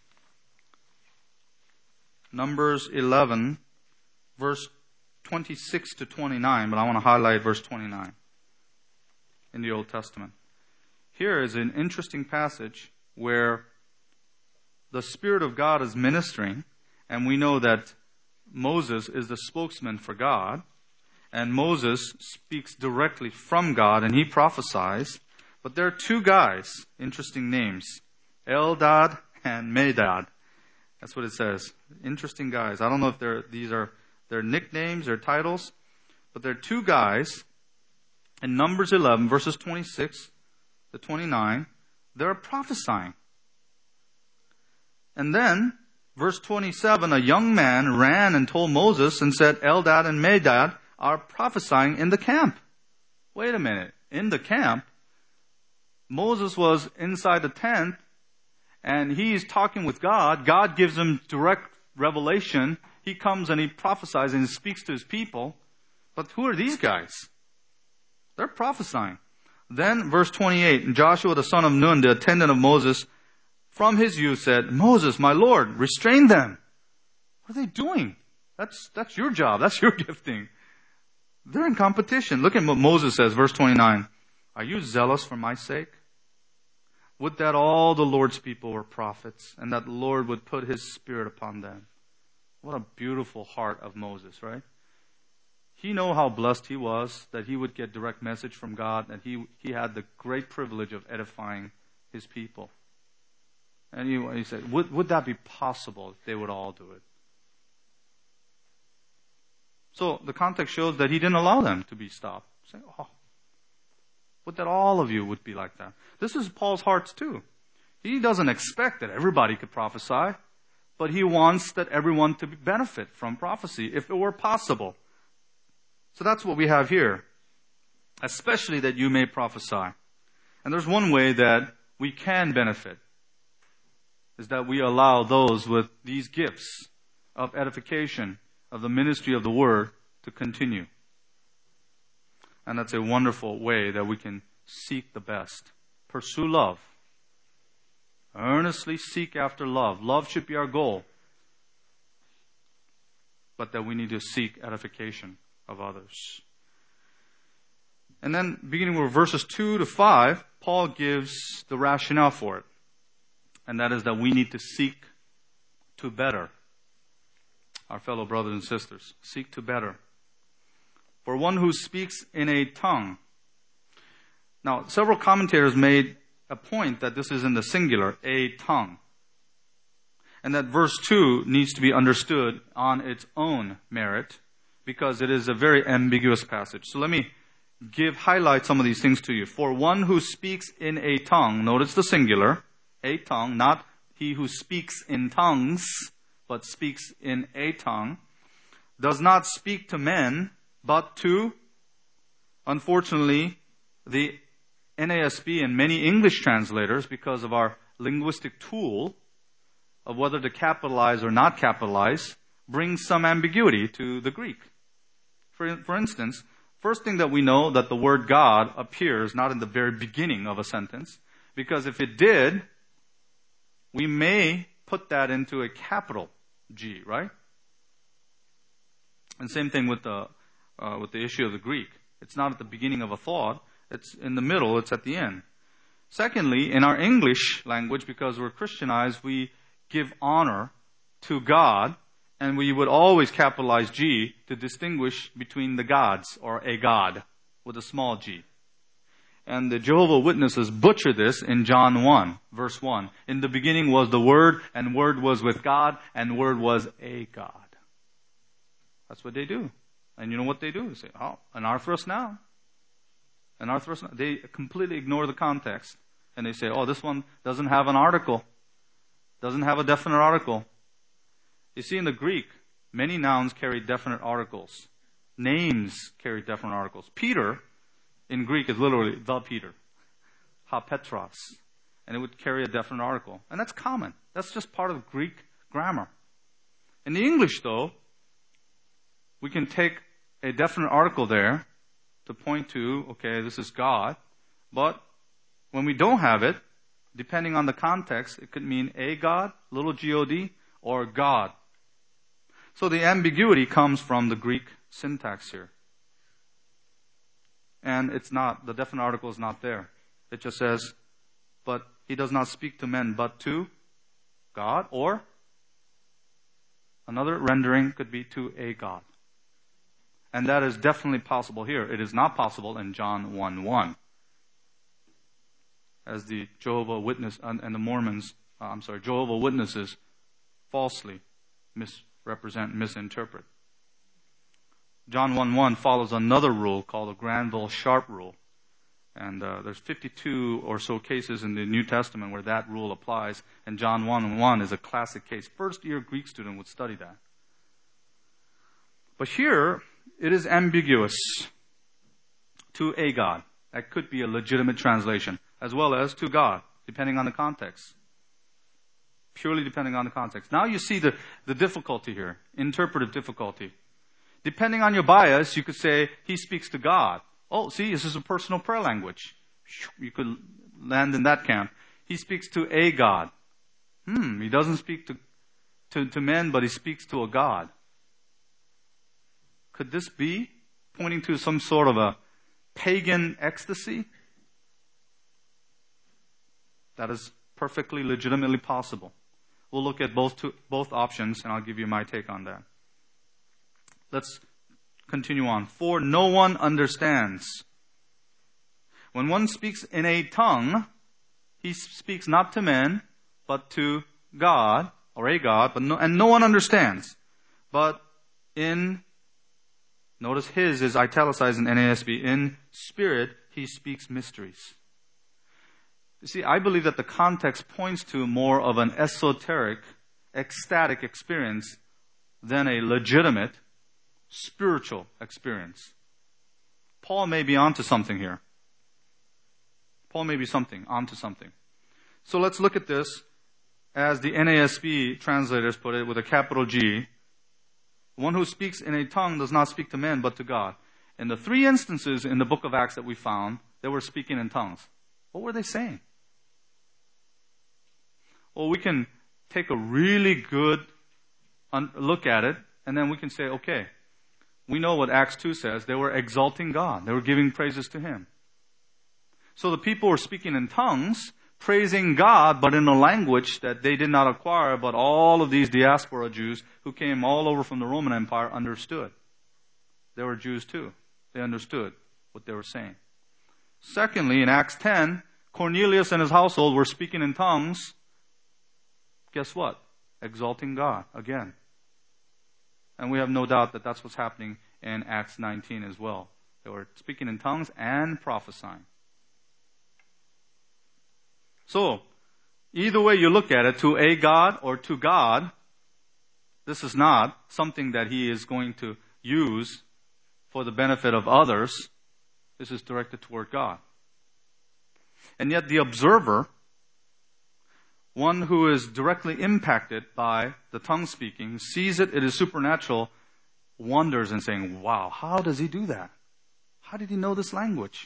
Numbers eleven, verse twenty-six to twenty-nine, but I want to highlight verse twenty-nine in the Old Testament. Here is an interesting passage where the Spirit of God is ministering, and we know that Moses is the spokesman for God, and Moses speaks directly from God, and he prophesies. But there are two guys, interesting names, Eldad and Medad. That's what it says. Interesting guys. I don't know if they're, these are their nicknames or titles, but there are two guys in Numbers eleven, verses twenty-six to twenty-nine. They're prophesying. And then, verse twenty-seven, a young man ran and told Moses and said, Eldad and Medad are prophesying in the camp. Wait a minute. In the camp? Moses was inside the tent, and he's talking with God. God gives him direct revelation. He comes and he prophesies and he speaks to his people. But who are these guys? They're prophesying. Then, verse twenty-eight, and Joshua the son of Nun, the attendant of Moses, from his youth said, Moses, my Lord, restrain them. What are they doing? That's, that's your job. That's your gifting. They're in competition. Look at what Moses says, verse twenty-nine. Are you zealous for my sake? Would that all the Lord's people were prophets, and that the Lord would put His Spirit upon them. What a beautiful heart of Moses, right? He knew how blessed he was, that he would get direct message from God, and he, he had the great privilege of edifying his people. And he, he said, would, would that be possible if they would all do it? So the context shows that he didn't allow them to be stopped. Say, oh, would that all of you would be like that? This is Paul's heart too. He doesn't expect that everybody could prophesy, but he wants that everyone to benefit from prophecy, if it were possible. So that's what we have here. Especially that you may prophesy. And there's one way that we can benefit, is that we allow those with these gifts of edification, of the ministry of the Word, to continue. And that's a wonderful way that we can seek the best. Pursue love. Earnestly seek after love. Love should be our goal. But that we need to seek edification of others. And then, beginning with verses two to five, Paul gives the rationale for it. And that is that we need to seek to better our fellow brothers and sisters. Seek to better. For one who speaks in a tongue. Now, several commentators made a point that this is in the singular, a tongue. And that verse two needs to be understood on its own merit, because it is a very ambiguous passage. So let me give, highlight some of these things to you. For one who speaks in a tongue, notice the singular, a tongue, not he who speaks in tongues, but speaks in a tongue, does not speak to men, but to, unfortunately, the N A S B and many English translators, because of our linguistic tool of whether to capitalize or not capitalize, brings some ambiguity to the Greek. For, for instance, first thing that we know that the word God appears not in the very beginning of a sentence, because if it did, we may put that into a capital G, right? And same thing with the uh, with the issue of the Greek. It's not at the beginning of a thought. It's in the middle. It's at the end. Secondly, in our English language, because we're Christianized, we give honor to God, and we would always capitalize G to distinguish between the gods, or a God with a small g. And the Jehovah's Witnesses butcher this in John one, verse one. In the beginning was the Word, and Word was with God, and Word was a God. That's what they do. And you know what they do? They say, oh, an arthrous noun. An arthrous noun. They completely ignore the context. And they say, oh, this one doesn't have an article. Doesn't have a definite article. You see, in the Greek, many nouns carry definite articles. Names carry definite articles. Peter, in Greek, is literally the Peter. Ha Petros. and it would carry a definite article. And that's common. That's just part of Greek grammar. In the English, though, we can take a definite article there to point to, okay, this is God. But when we don't have it, depending on the context, it could mean a God, little G-O-D, or God. So the ambiguity comes from the Greek syntax here. And it's not, the definite article is not there. It just says, but he does not speak to men but to God, or another rendering could be to a God. And that is definitely possible here. It is not possible in John one one. As the Jehovah Witness and, and the Mormons, uh, I'm sorry, Jehovah Witnesses falsely misrepresent, misinterpret. John one one follows another rule called the Granville-Sharp rule. And uh, there's fifty-two or so cases in the New Testament where that rule applies. And John one one is a classic case. First year Greek student would study that. But here, it is ambiguous to a God. That could be a legitimate translation, as well as to God, depending on the context. Purely depending on the context. Now you see the, the difficulty here, interpretive difficulty. Depending on your bias, you could say, he speaks to God. Oh, see, this is a personal prayer language. You could land in that camp. He speaks to a God. Hmm, he doesn't speak to, to, to men, but he speaks to a God. Could this be pointing to some sort of a pagan ecstasy? That is perfectly legitimately possible. We'll look at both two, both options, and I'll give you my take on that. Let's continue on. For no one understands. When one speaks in a tongue, he speaks not to men, but to God, or a God, but no, and no one understands. But in, notice his is italicized in N A S B, in spirit, he speaks mysteries. You see, I believe that the context points to more of an esoteric, ecstatic experience than a legitimate, spiritual experience. Paul may be onto something here. Paul may be something, onto something. So let's look at this as the N A S B translators put it with a capital G. One who speaks in a tongue does not speak to men but to God. In the three instances in the book of Acts that we found, they were speaking in tongues. What were they saying? Well, we can take a really good look at it, and then we can say, okay, we know what Acts two says. They were exalting God. They were giving praises to Him. So the people were speaking in tongues, praising God, but in a language that they did not acquire, but all of these diaspora Jews who came all over from the Roman Empire understood. They were Jews too. They understood what they were saying. Secondly, in Acts ten, Cornelius and his household were speaking in tongues. Guess what? Exalting God again. And we have no doubt that that's what's happening in Acts nineteen as well. They were speaking in tongues and prophesying. So, either way you look at it, to a God or to God, this is not something that He is going to use for the benefit of others. This is directed toward God. And yet the observer, one who is directly impacted by the tongue speaking, sees it, it is supernatural, wonders and saying, wow, how does he do that? How did he know this language?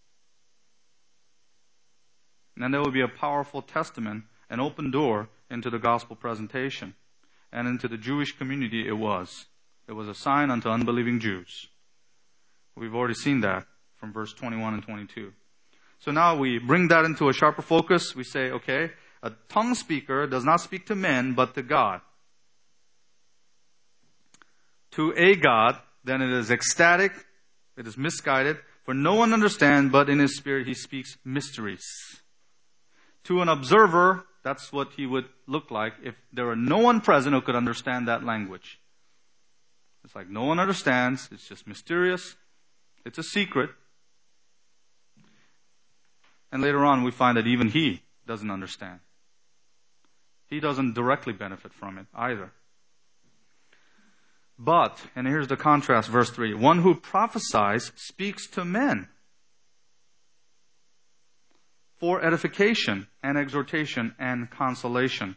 And then there will be a powerful testament, an open door into the gospel presentation. And into the Jewish community it was. It was a sign unto unbelieving Jews. We've already seen that from verse twenty-one and twenty-two. So now we bring that into a sharper focus. We say, okay, a tongue speaker does not speak to men, but to God. To a God, then it is ecstatic, it is misguided, for no one understands, but in his spirit he speaks mysteries. To an observer, that's what he would look like if there were no one present who could understand that language. It's like no one understands, it's just mysterious, it's a secret. And later on we find that even he doesn't understand. He doesn't directly benefit from it either. But, and here's the contrast, verse three, one who prophesies speaks to men. for edification and exhortation and consolation.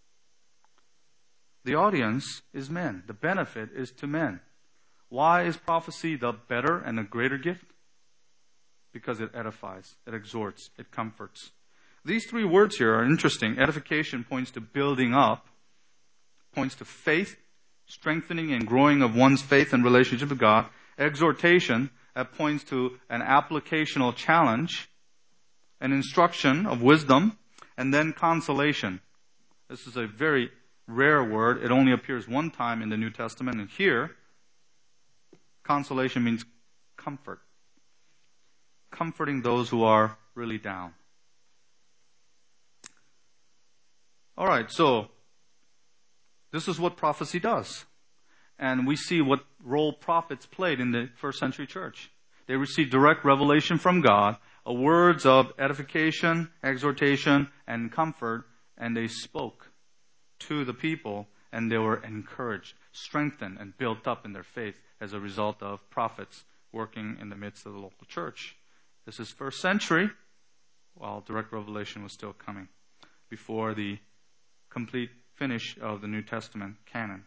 The audience is men. The benefit is to men. Why is prophecy the better and a greater gift? Because it edifies, it exhorts, it comforts. These three words here are interesting. Edification points to building up, points to faith, strengthening and growing of one's faith and relationship with God. Exhortation, that points to an applicational challenge, an instruction of wisdom, and then consolation. This is a very rare word. It only appears one time in the New Testament, and here, consolation means comfort. Comforting those who are really down. All right, so this is what prophecy does. And we see what role prophets played in the first century church. They received direct revelation from God, a words of edification, exhortation, and comfort, and they spoke to the people, and they were encouraged, strengthened, and built up in their faith as a result of prophets working in the midst of the local church. This is first century, while direct revelation was still coming, before the complete finish of the New Testament canon.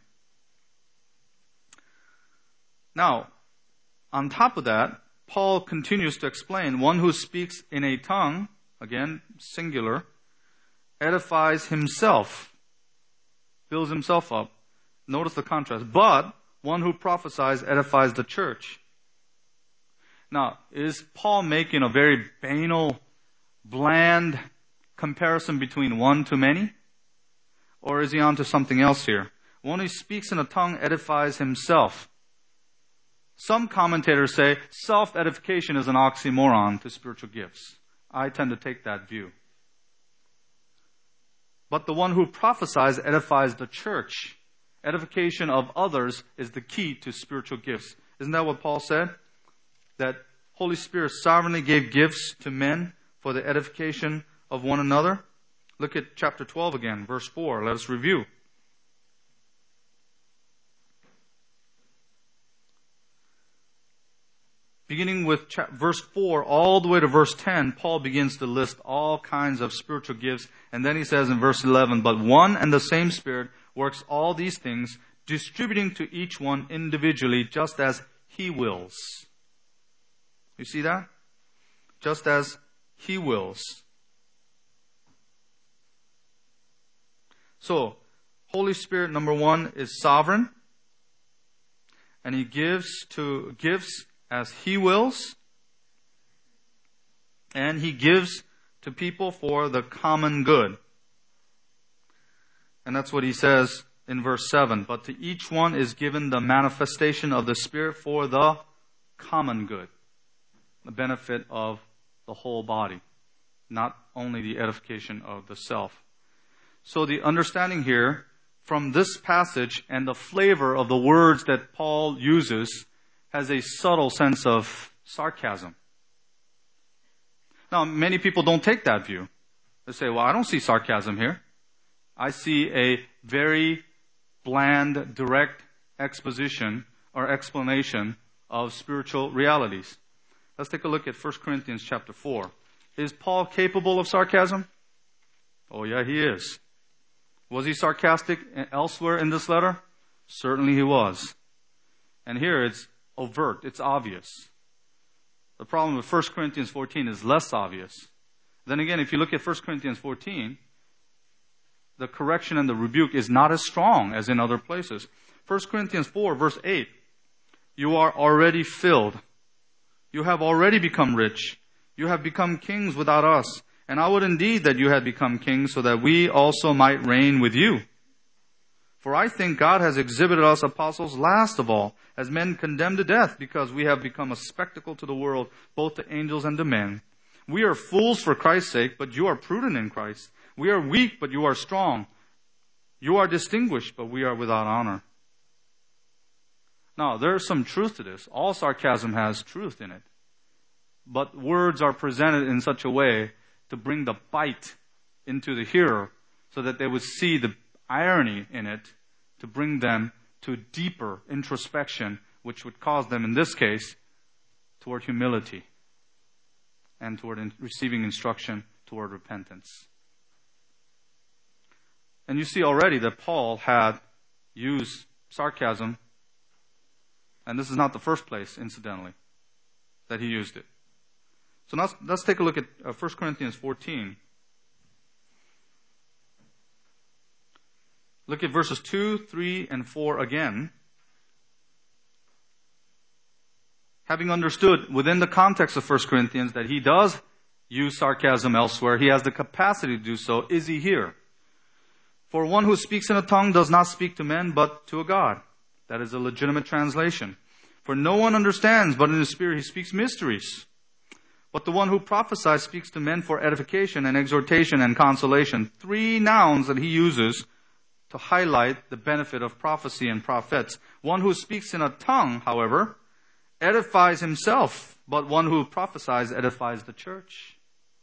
Now, on top of that, Paul continues to explain, one who speaks in a tongue, again, singular, edifies himself, builds himself up. Notice the contrast. But one who prophesies edifies the church. Now, is Paul making a very banal, bland comparison between one to many? Or is he on to something else here? One who speaks in a tongue edifies himself. Some commentators say self-edification is an oxymoron to spiritual gifts. I tend to take that view. But the one who prophesies edifies the church. Edification of others is the key to spiritual gifts. Isn't that what Paul said? That Holy Spirit sovereignly gave gifts to men for the edification of one another. Look at chapter twelve again, verse four. Let us review. Beginning with cha- verse four all the way to verse ten, Paul begins to list all kinds of spiritual gifts. And then he says in verse eleven, but one and the same Spirit works all these things, distributing to each one individually just as He wills. You see that? Just as He wills. So, Holy Spirit, number one, is sovereign. And He gives to gives as He wills. And He gives to people for the common good. And that's what He says in verse seven. But to each one is given the manifestation of the Spirit for the common good. The benefit of the whole body. Not only the edification of the self. So the understanding here from this passage and the flavor of the words that Paul uses has a subtle sense of sarcasm. Now, many people don't take that view. They say, well, I don't see sarcasm here. I see a very bland, direct exposition or explanation of spiritual realities. Let's take a look at First Corinthians chapter four. Is Paul capable of sarcasm? Oh yeah, he is. Was he sarcastic elsewhere in this letter? Certainly he was. And here it's overt, it's obvious. The problem with First Corinthians fourteen is less obvious. Then again, if you look at First Corinthians fourteen, the correction and the rebuke is not as strong as in other places. First Corinthians four, verse eight, you are already filled. You have already become rich. You have become kings without us. And I would indeed that you had become kings so that we also might reign with you. For I think God has exhibited us apostles last of all, as men condemned to death, because we have become a spectacle to the world, both to angels and to men. We are fools for Christ's sake, but you are prudent in Christ. We are weak, but you are strong. You are distinguished, but we are without honor. Now, there is some truth to this. All sarcasm has truth in it. But words are presented in such a way to bring the bite into the hearer so that they would see the irony in it, to bring them to deeper introspection, which would cause them, in this case, toward humility and toward in receiving instruction toward repentance. And you see already that Paul had used sarcasm, and this is not the first place, incidentally, that he used it. So now let's take a look at uh, First Corinthians fourteen. Look at verses two, three, and four again. Having understood within the context of First Corinthians that he does use sarcasm elsewhere, he has the capacity to do so, is he here? For one who speaks in a tongue does not speak to men, but to a God. That is a legitimate translation. For no one understands, but in the Spirit he speaks mysteries. But the one who prophesies speaks to men for edification and exhortation and consolation. Three nouns that he uses to highlight the benefit of prophecy and prophets. One who speaks in a tongue, however, edifies himself, but one who prophesies edifies the church.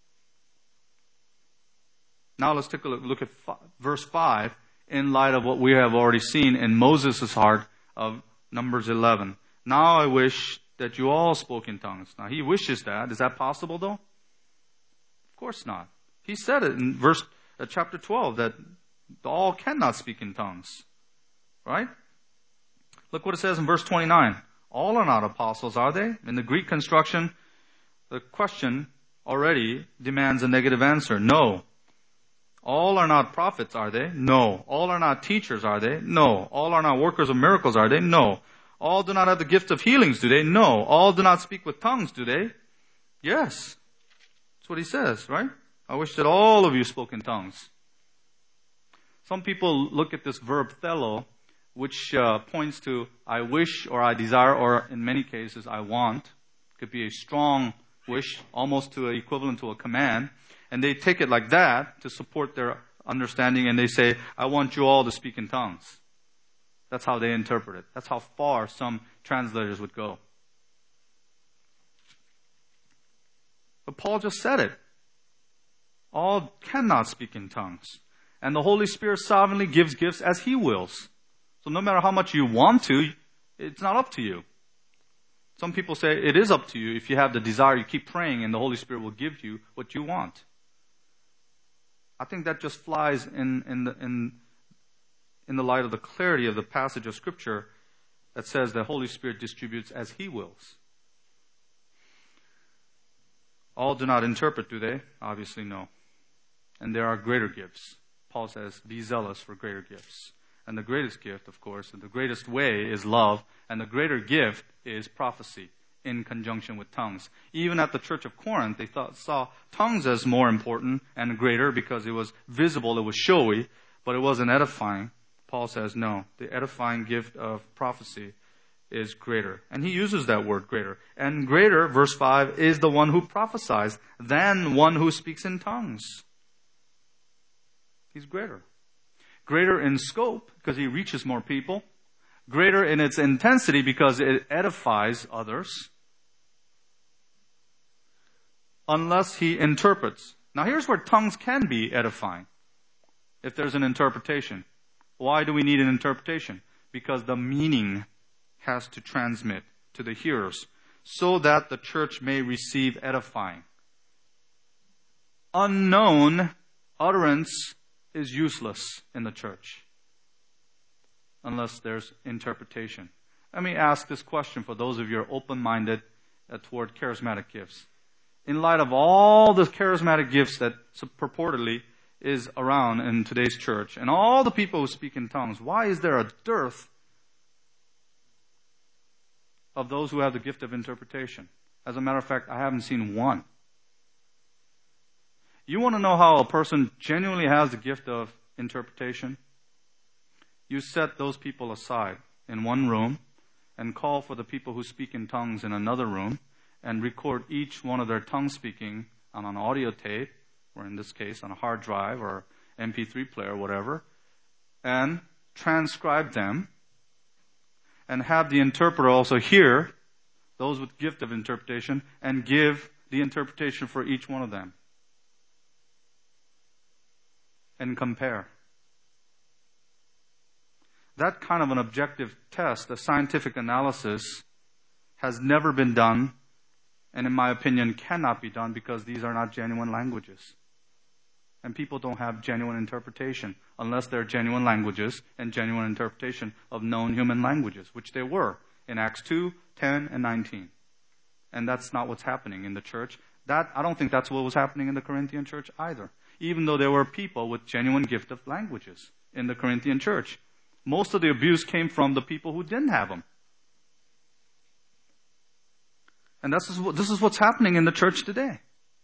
Now let's take a look, look at f- verse five in light of what we have already seen in Moses' heart of Numbers eleven. Now I wish that you all spoke in tongues. Now he wishes that. Is that possible though? Of course not. He said it in verse uh, chapter twelve that all cannot speak in tongues. Right? Look what it says in verse twenty-nine. All are not apostles, are they? In the Greek construction, the question already demands a negative answer. No. All are not prophets, are they? No. All are not teachers, are they? No. All are not workers of miracles, are they? No. All do not have the gift of healings, do they? No. All do not speak with tongues, do they? Yes. That's what he says, right? I wish that all of you spoke in tongues. Some people look at this verb thelo, which uh, points to I wish or I desire, or in many cases I want. It could be a strong wish, almost to a, equivalent to a command. And they take it like that to support their understanding, and they say, I want you all to speak in tongues. That's how they interpret it. That's how far some translators would go. But Paul just said it. All cannot speak in tongues. And the Holy Spirit sovereignly gives gifts as He wills. So no matter how much you want to, it's not up to you. Some people say it is up to you. If you have the desire, you keep praying and the Holy Spirit will give you what you want. I think that just flies in, in, the, in, in the light of the clarity of the passage of Scripture that says the Holy Spirit distributes as He wills. All do not interpret, do they? Obviously no. And there are greater gifts. Paul says, be zealous for greater gifts. And the greatest gift, of course, and the greatest way is love, and the greater gift is prophecy in conjunction with tongues. Even at the church of Corinth, they thought, saw tongues as more important and greater because it was visible, it was showy, but it wasn't edifying. Paul says, no, the edifying gift of prophecy is greater. And he uses that word greater. And greater, verse five, is the one who prophesies than one who speaks in tongues. He's greater. Greater in scope, because he reaches more people. Greater in its intensity, because it edifies others. Unless he interprets. Now here's where tongues can be edifying. If there's an interpretation. Why do we need an interpretation? Because the meaning has to transmit to the hearers, so that the church may receive edifying. Unknown utterance is useless in the church unless there's interpretation. Let me ask this question for those of you who are open-minded uh, toward charismatic gifts. In light of all the charismatic gifts that purportedly is around in today's church, and all the people who speak in tongues, why is there a dearth of those who have the gift of interpretation? As a matter of fact, I haven't seen one. You want to know how a person genuinely has the gift of interpretation? You set those people aside in one room and call for the people who speak in tongues in another room and record each one of their tongue speaking on an audio tape, or in this case on a hard drive or M P three player or whatever, and transcribe them and have the interpreter also hear those with gift of interpretation and give the interpretation for each one of them. And compare. That kind of an objective test, a scientific analysis, has never been done, and in my opinion cannot be done because these are not genuine languages. And people don't have genuine interpretation unless they're genuine languages and genuine interpretation of known human languages, which they were in Acts two, ten, and nineteen. And that's not what's happening in the church. That, I don't think that's what was happening in the Corinthian church either. Even though there were people with genuine gift of languages in the Corinthian church. Most of the abuse came from the people who didn't have them. And this is, what, this is what's happening in the church today.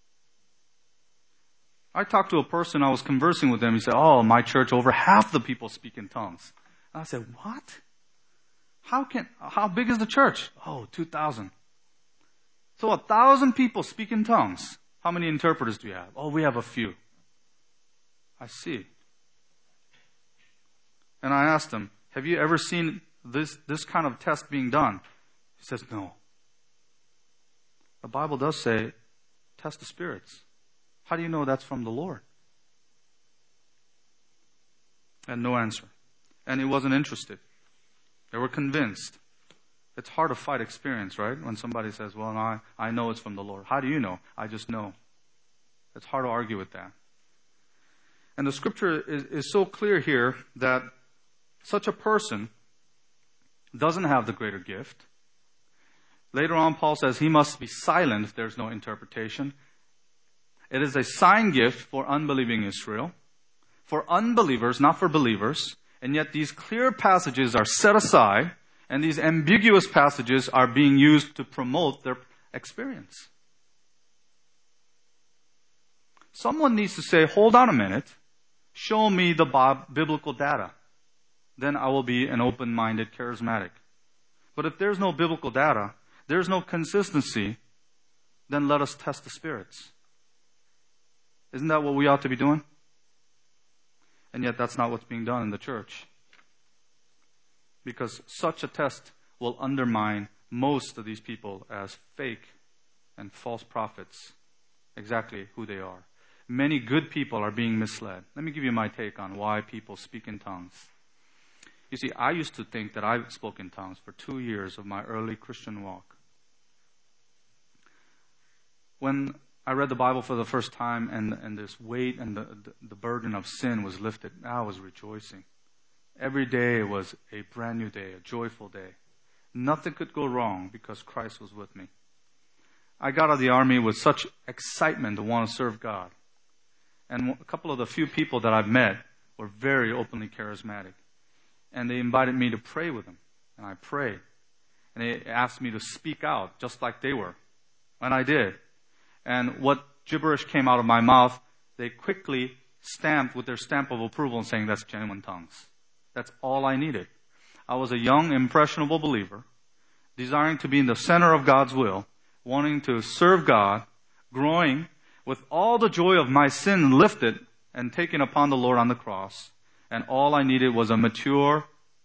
I talked to a person, I was conversing with them, he said, oh, my church, over half the people speak in tongues. And I said, what? How can, how big is the church? Oh, two thousand. So a thousand people speak in tongues. How many interpreters do you have? Oh, we have a few. I see. And I asked him, have you ever seen this, this kind of test being done? He says, no. The Bible does say, test the spirits. How do you know that's from the Lord? And no answer. And he wasn't interested. They were convinced. It's hard to fight experience, right? When somebody says, well, I, I know it's from the Lord. How do you know? I just know. It's hard to argue with that. And the scripture is, is so clear here that such a person doesn't have the greater gift. Later on, Paul says he must be silent if there's no interpretation. It is a sign gift for unbelieving Israel, for unbelievers, not for believers. And yet these clear passages are set aside, and these ambiguous passages are being used to promote their experience. Someone needs to say, hold on a minute, show me the biblical data. Then I will be an open-minded charismatic. But if there's no biblical data, there's no consistency, then let us test the spirits. Isn't that what we ought to be doing? And yet that's not what's being done in the church. Because such a test will undermine most of these people as fake and false prophets, exactly who they are. Many good people are being misled. Let me give you my take on why people speak in tongues. You see, I used to think that I spoke in tongues for two years of my early Christian walk. When I read the Bible for the first time and, and this weight and the, the, the burden of sin was lifted, I was rejoicing. Every day was a brand new day, a joyful day. Nothing could go wrong because Christ was with me. I got out of the army with such excitement to want to serve God. And a couple of the few people that I've met were very openly charismatic. And they invited me to pray with them. And I prayed. And they asked me to speak out just like they were. And I did. And what gibberish came out of my mouth, they quickly stamped with their stamp of approval and saying, that's genuine tongues. That's all I needed. I was a young, impressionable believer, desiring to be in the center of God's will, wanting to serve God, growing with all the joy of my sin lifted and taken upon the Lord on the cross. And all I needed was a mature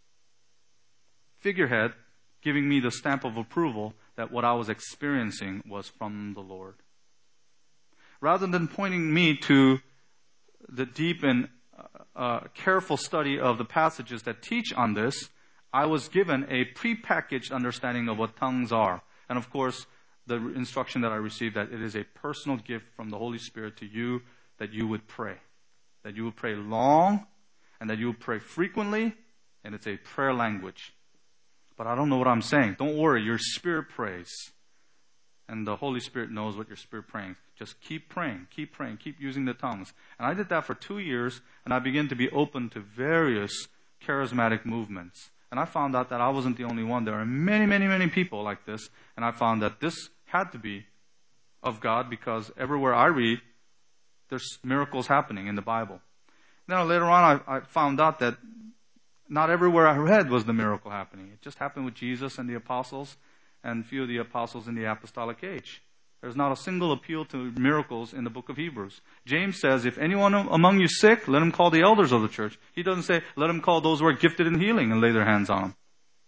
figurehead giving me the stamp of approval that what I was experiencing was from the Lord. Rather than pointing me to the deep and uh, careful study of the passages that teach on this, I was given a prepackaged understanding of what tongues are. And of course, the instruction that I received that it is a personal gift from the Holy Spirit to you that you would pray. That you would pray long and that you would pray frequently, and it's a prayer language. But I don't know what I'm saying. Don't worry, your spirit prays. And the Holy Spirit knows what your spirit praying. Just keep praying, keep praying, keep using the tongues. And I did that for two years, and I began to be open to various charismatic movements. And I found out that I wasn't the only one. There are many, many, many people like this. And I found that this had to be of God because everywhere I read, there's miracles happening in the Bible. Now later on, I, I found out that not everywhere I read was the miracle happening. It just happened with Jesus and the apostles and a few of the apostles in the apostolic age. There's not a single appeal to miracles in the book of Hebrews. James says, if anyone among you sick, let him call the elders of the church. He doesn't say, let him call those who are gifted in healing and lay their hands on them.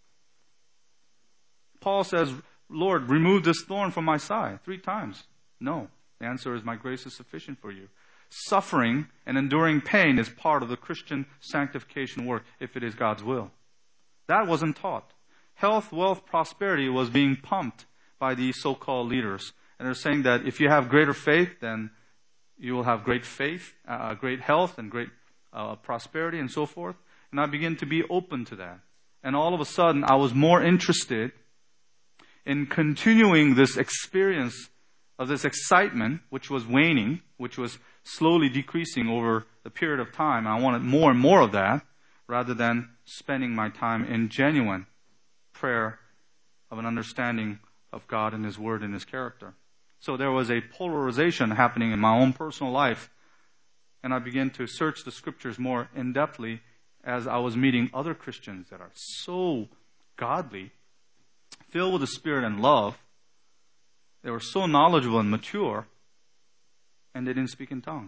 Paul says, Lord, remove this thorn from my side three times. No. The answer is, my grace is sufficient for you. Suffering and enduring pain is part of the Christian sanctification work if it is God's will. That wasn't taught. Health, wealth, prosperity was being pumped by these so-called leaders. And they're saying that if you have greater faith, then you will have great faith, uh, great health, and great uh, prosperity, and so forth. And I began to be open to that. And all of a sudden, I was more interested in continuing this experience of this excitement, which was waning, which was slowly decreasing over a period of time. I wanted more and more of that, rather than spending my time in genuine prayer of an understanding of God and His Word and His character. So there was a polarization happening in my own personal life, and I began to search the Scriptures more in-depthly as I was meeting other Christians that are so godly, filled with the Spirit and love. They were so knowledgeable and mature, and they didn't speak in tongues.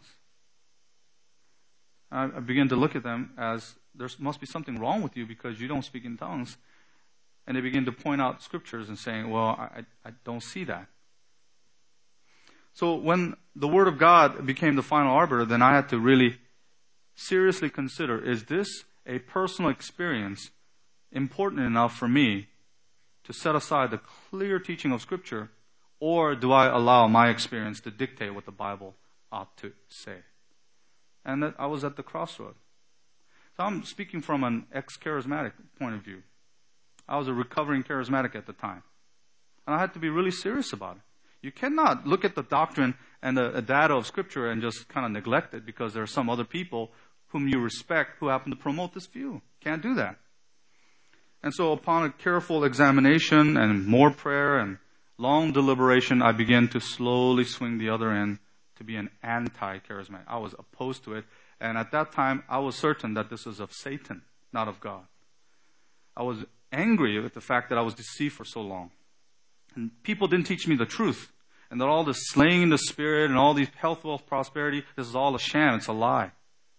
I began to look at them as, there must be something wrong with you because you don't speak in tongues. And they began to point out Scriptures and saying, well, I, I don't see that. So when the Word of God became the final arbiter, then I had to really seriously consider, is this a personal experience important enough for me to set aside the clear teaching of Scripture, or do I allow my experience to dictate what the Bible ought to say? And that I was at the crossroad. So I'm speaking from an ex-charismatic point of view. I was a recovering charismatic at the time. And I had to be really serious about it. You cannot look at the doctrine and the data of Scripture and just kind of neglect it because there are some other people whom you respect who happen to promote this view. Can't do that. And so upon a careful examination and more prayer and long deliberation, I began to slowly swing the other end to be an anti-charismatic. I was opposed to it. And at that time, I was certain that this was of Satan, not of God. I was angry with the fact that I was deceived for so long. And people didn't teach me the truth. And that all this slaying in the Spirit and all these health, wealth, prosperity, this is all a sham. It's a lie.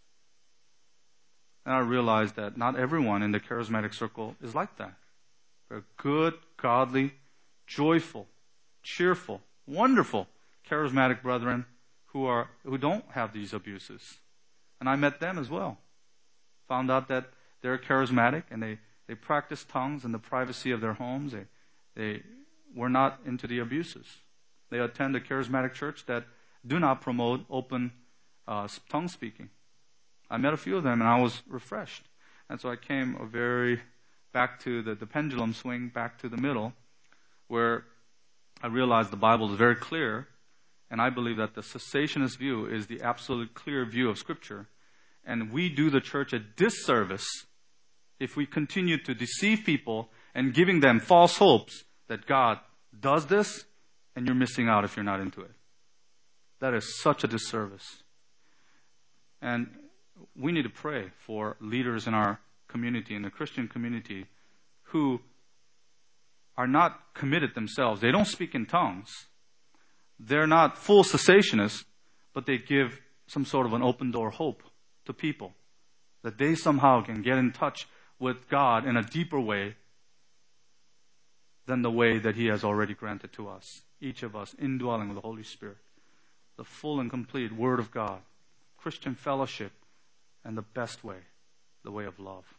And I realized that not everyone in the charismatic circle is like that. They're good, godly, joyful, cheerful, wonderful charismatic brethren who are who don't have these abuses. And I met them as well. Found out that they're charismatic and they, they practice tongues in the privacy of their homes. They, they were not into the abuses. They attend a charismatic church that do not promote open uh, tongue speaking. I met a few of them and I was refreshed. And so I came a very back to the, the pendulum swing, back to the middle, where I realized the Bible is very clear, and I believe that the cessationist view is the absolute clear view of Scripture. And we do the church a disservice if we continue to deceive people and giving them false hopes that God does this, and you're missing out if you're not into it. That is such a disservice. And we need to pray for leaders in our community, in the Christian community, who are not committed themselves. They don't speak in tongues. They're not full cessationists, but they give some sort of an open door hope to people that they somehow can get in touch with God in a deeper way than the way that He has already granted to us, each of us, indwelling with the Holy Spirit, the full and complete Word of God, Christian fellowship, and the best way, the way of love.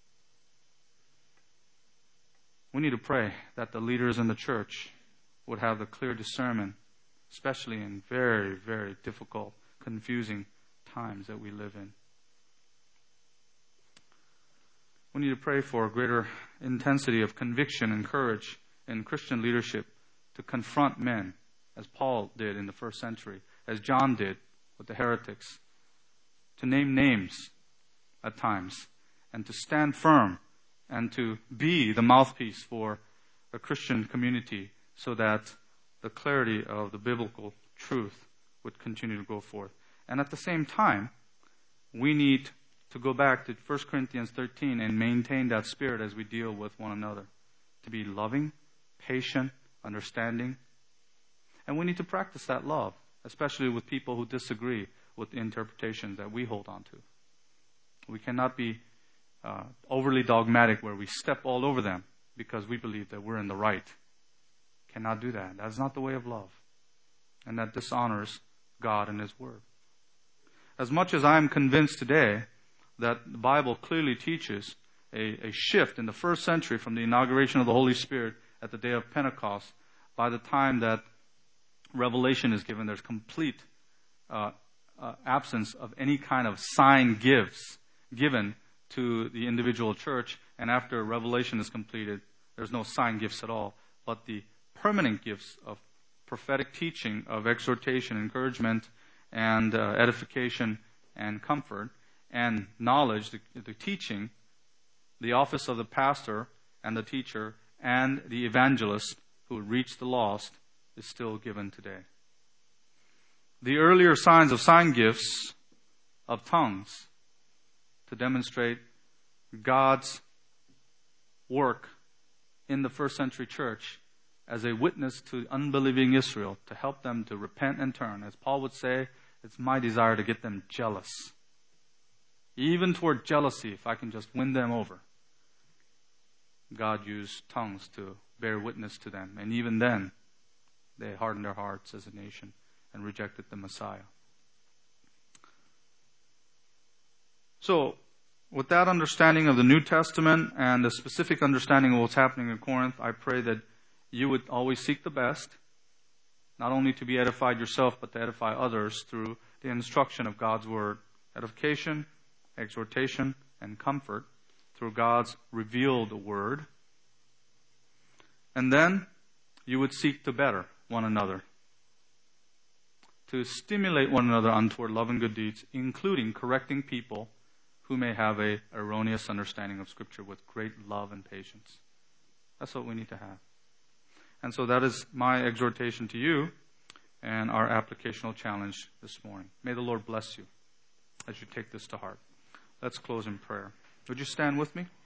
We need to pray that the leaders in the church would have the clear discernment, especially in very, very difficult, confusing times that we live in. We need to pray for a greater intensity of conviction and courage in Christian leadership to confront men, as Paul did in the first century, as John did with the heretics, to name names at times, and to stand firm and to be the mouthpiece for a Christian community so that the clarity of the biblical truth would continue to go forth. And at the same time, we need to go back to First Corinthians thirteen and maintain that spirit as we deal with one another. To be loving, patient, understanding. And we need to practice that love, especially with people who disagree with the interpretations that we hold on to. We cannot be uh, overly dogmatic where we step all over them because we believe that we're in the right. Cannot do that. That's not the way of love. And that dishonors God and His Word. As much as I am convinced today that the Bible clearly teaches a, a shift in the first century from the inauguration of the Holy Spirit at the day of Pentecost, by the time that revelation is given, there's complete uh, uh, absence of any kind of sign gifts given to the individual church, and after Revelation is completed, there's no sign gifts at all, but the permanent gifts of prophetic teaching, of exhortation, encouragement, and uh, edification and comfort, and knowledge, the, the teaching, the office of the pastor and the teacher, and the evangelist who reach the lost is still given today. The earlier signs of sign gifts of tongues to demonstrate God's work in the first century church as a witness to unbelieving Israel, to help them to repent and turn. As Paul would say, it's my desire to get them jealous. Even toward jealousy, if I can just win them over. God used tongues to bear witness to them. And even then, they hardened their hearts as a nation and rejected the Messiah. So, with that understanding of the New Testament and the specific understanding of what's happening in Corinth, I pray that you would always seek the best, not only to be edified yourself, but to edify others through the instruction of God's Word. Edification, exhortation, and comfort through God's revealed Word. And then you would seek to better one another, to stimulate one another untoward love and good deeds, including correcting people who may have a erroneous understanding of Scripture with great love and patience. That's what we need to have. And so that is my exhortation to you and our applicational challenge this morning. May the Lord bless you as you take this to heart. Let's close in prayer. Would you stand with me?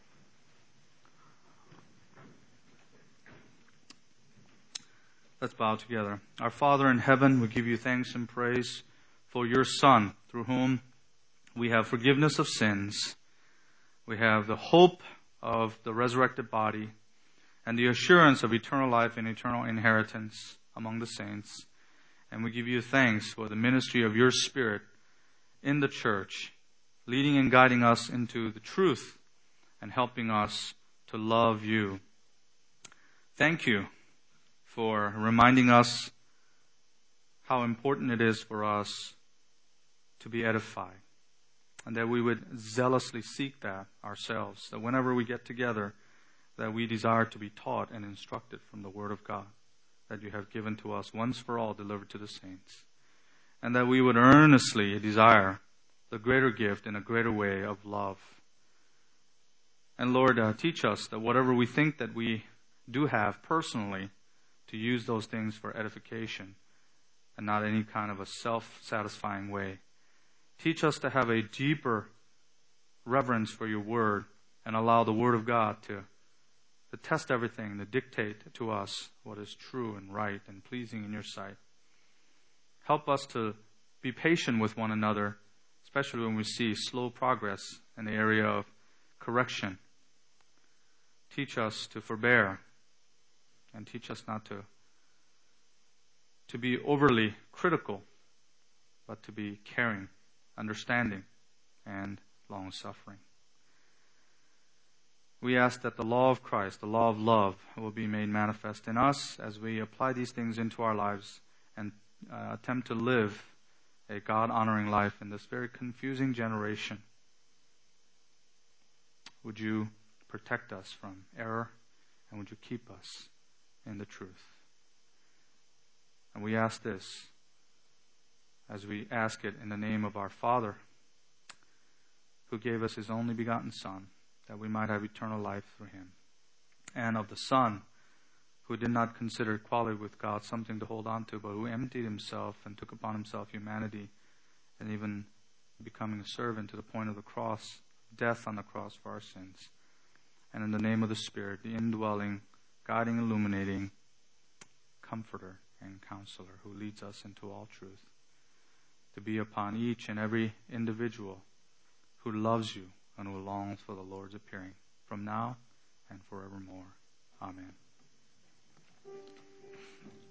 Let's bow together. Our Father in heaven, we give you thanks and praise for your Son, through whom we have forgiveness of sins. We have the hope of the resurrected body and the assurance of eternal life and eternal inheritance among the saints. And we give you thanks for the ministry of your Spirit in the church, leading and guiding us into the truth and helping us to love you. Thank you for reminding us how important it is for us to be edified, and that we would zealously seek that ourselves, that whenever we get together, that we desire to be taught and instructed from the Word of God that you have given to us once for all, delivered to the saints, and that we would earnestly desire the greater gift in a greater way of love. And Lord, uh, teach us that whatever we think that we do have personally, to use those things for edification and not any kind of a self-satisfying way. Teach us to have a deeper reverence for your Word and allow the Word of God to, to test everything, to dictate to us what is true and right and pleasing in your sight. Help us to be patient with one another, especially when we see slow progress in the area of correction. Teach us to forbear, and teach us not to, to be overly critical, but to be caring, understanding, and long-suffering. We ask that the law of Christ, the law of love, will be made manifest in us as we apply these things into our lives and uh, attempt to live a God-honoring life in this very confusing generation. Would you protect us from error, and would you keep us in the truth? And we ask this as we ask it in the name of our Father, who gave us his only begotten Son, that we might have eternal life through him, and of the Son, who did not consider equality with God something to hold on to, but who emptied himself and took upon himself humanity, and even becoming a servant to the point of the cross, death on the cross for our sins. And in the name of the Spirit, the indwelling, guiding, illuminating Comforter and Counselor, who leads us into all truth, to be upon each and every individual who loves you and who longs for the Lord's appearing, from now and forevermore. Amen.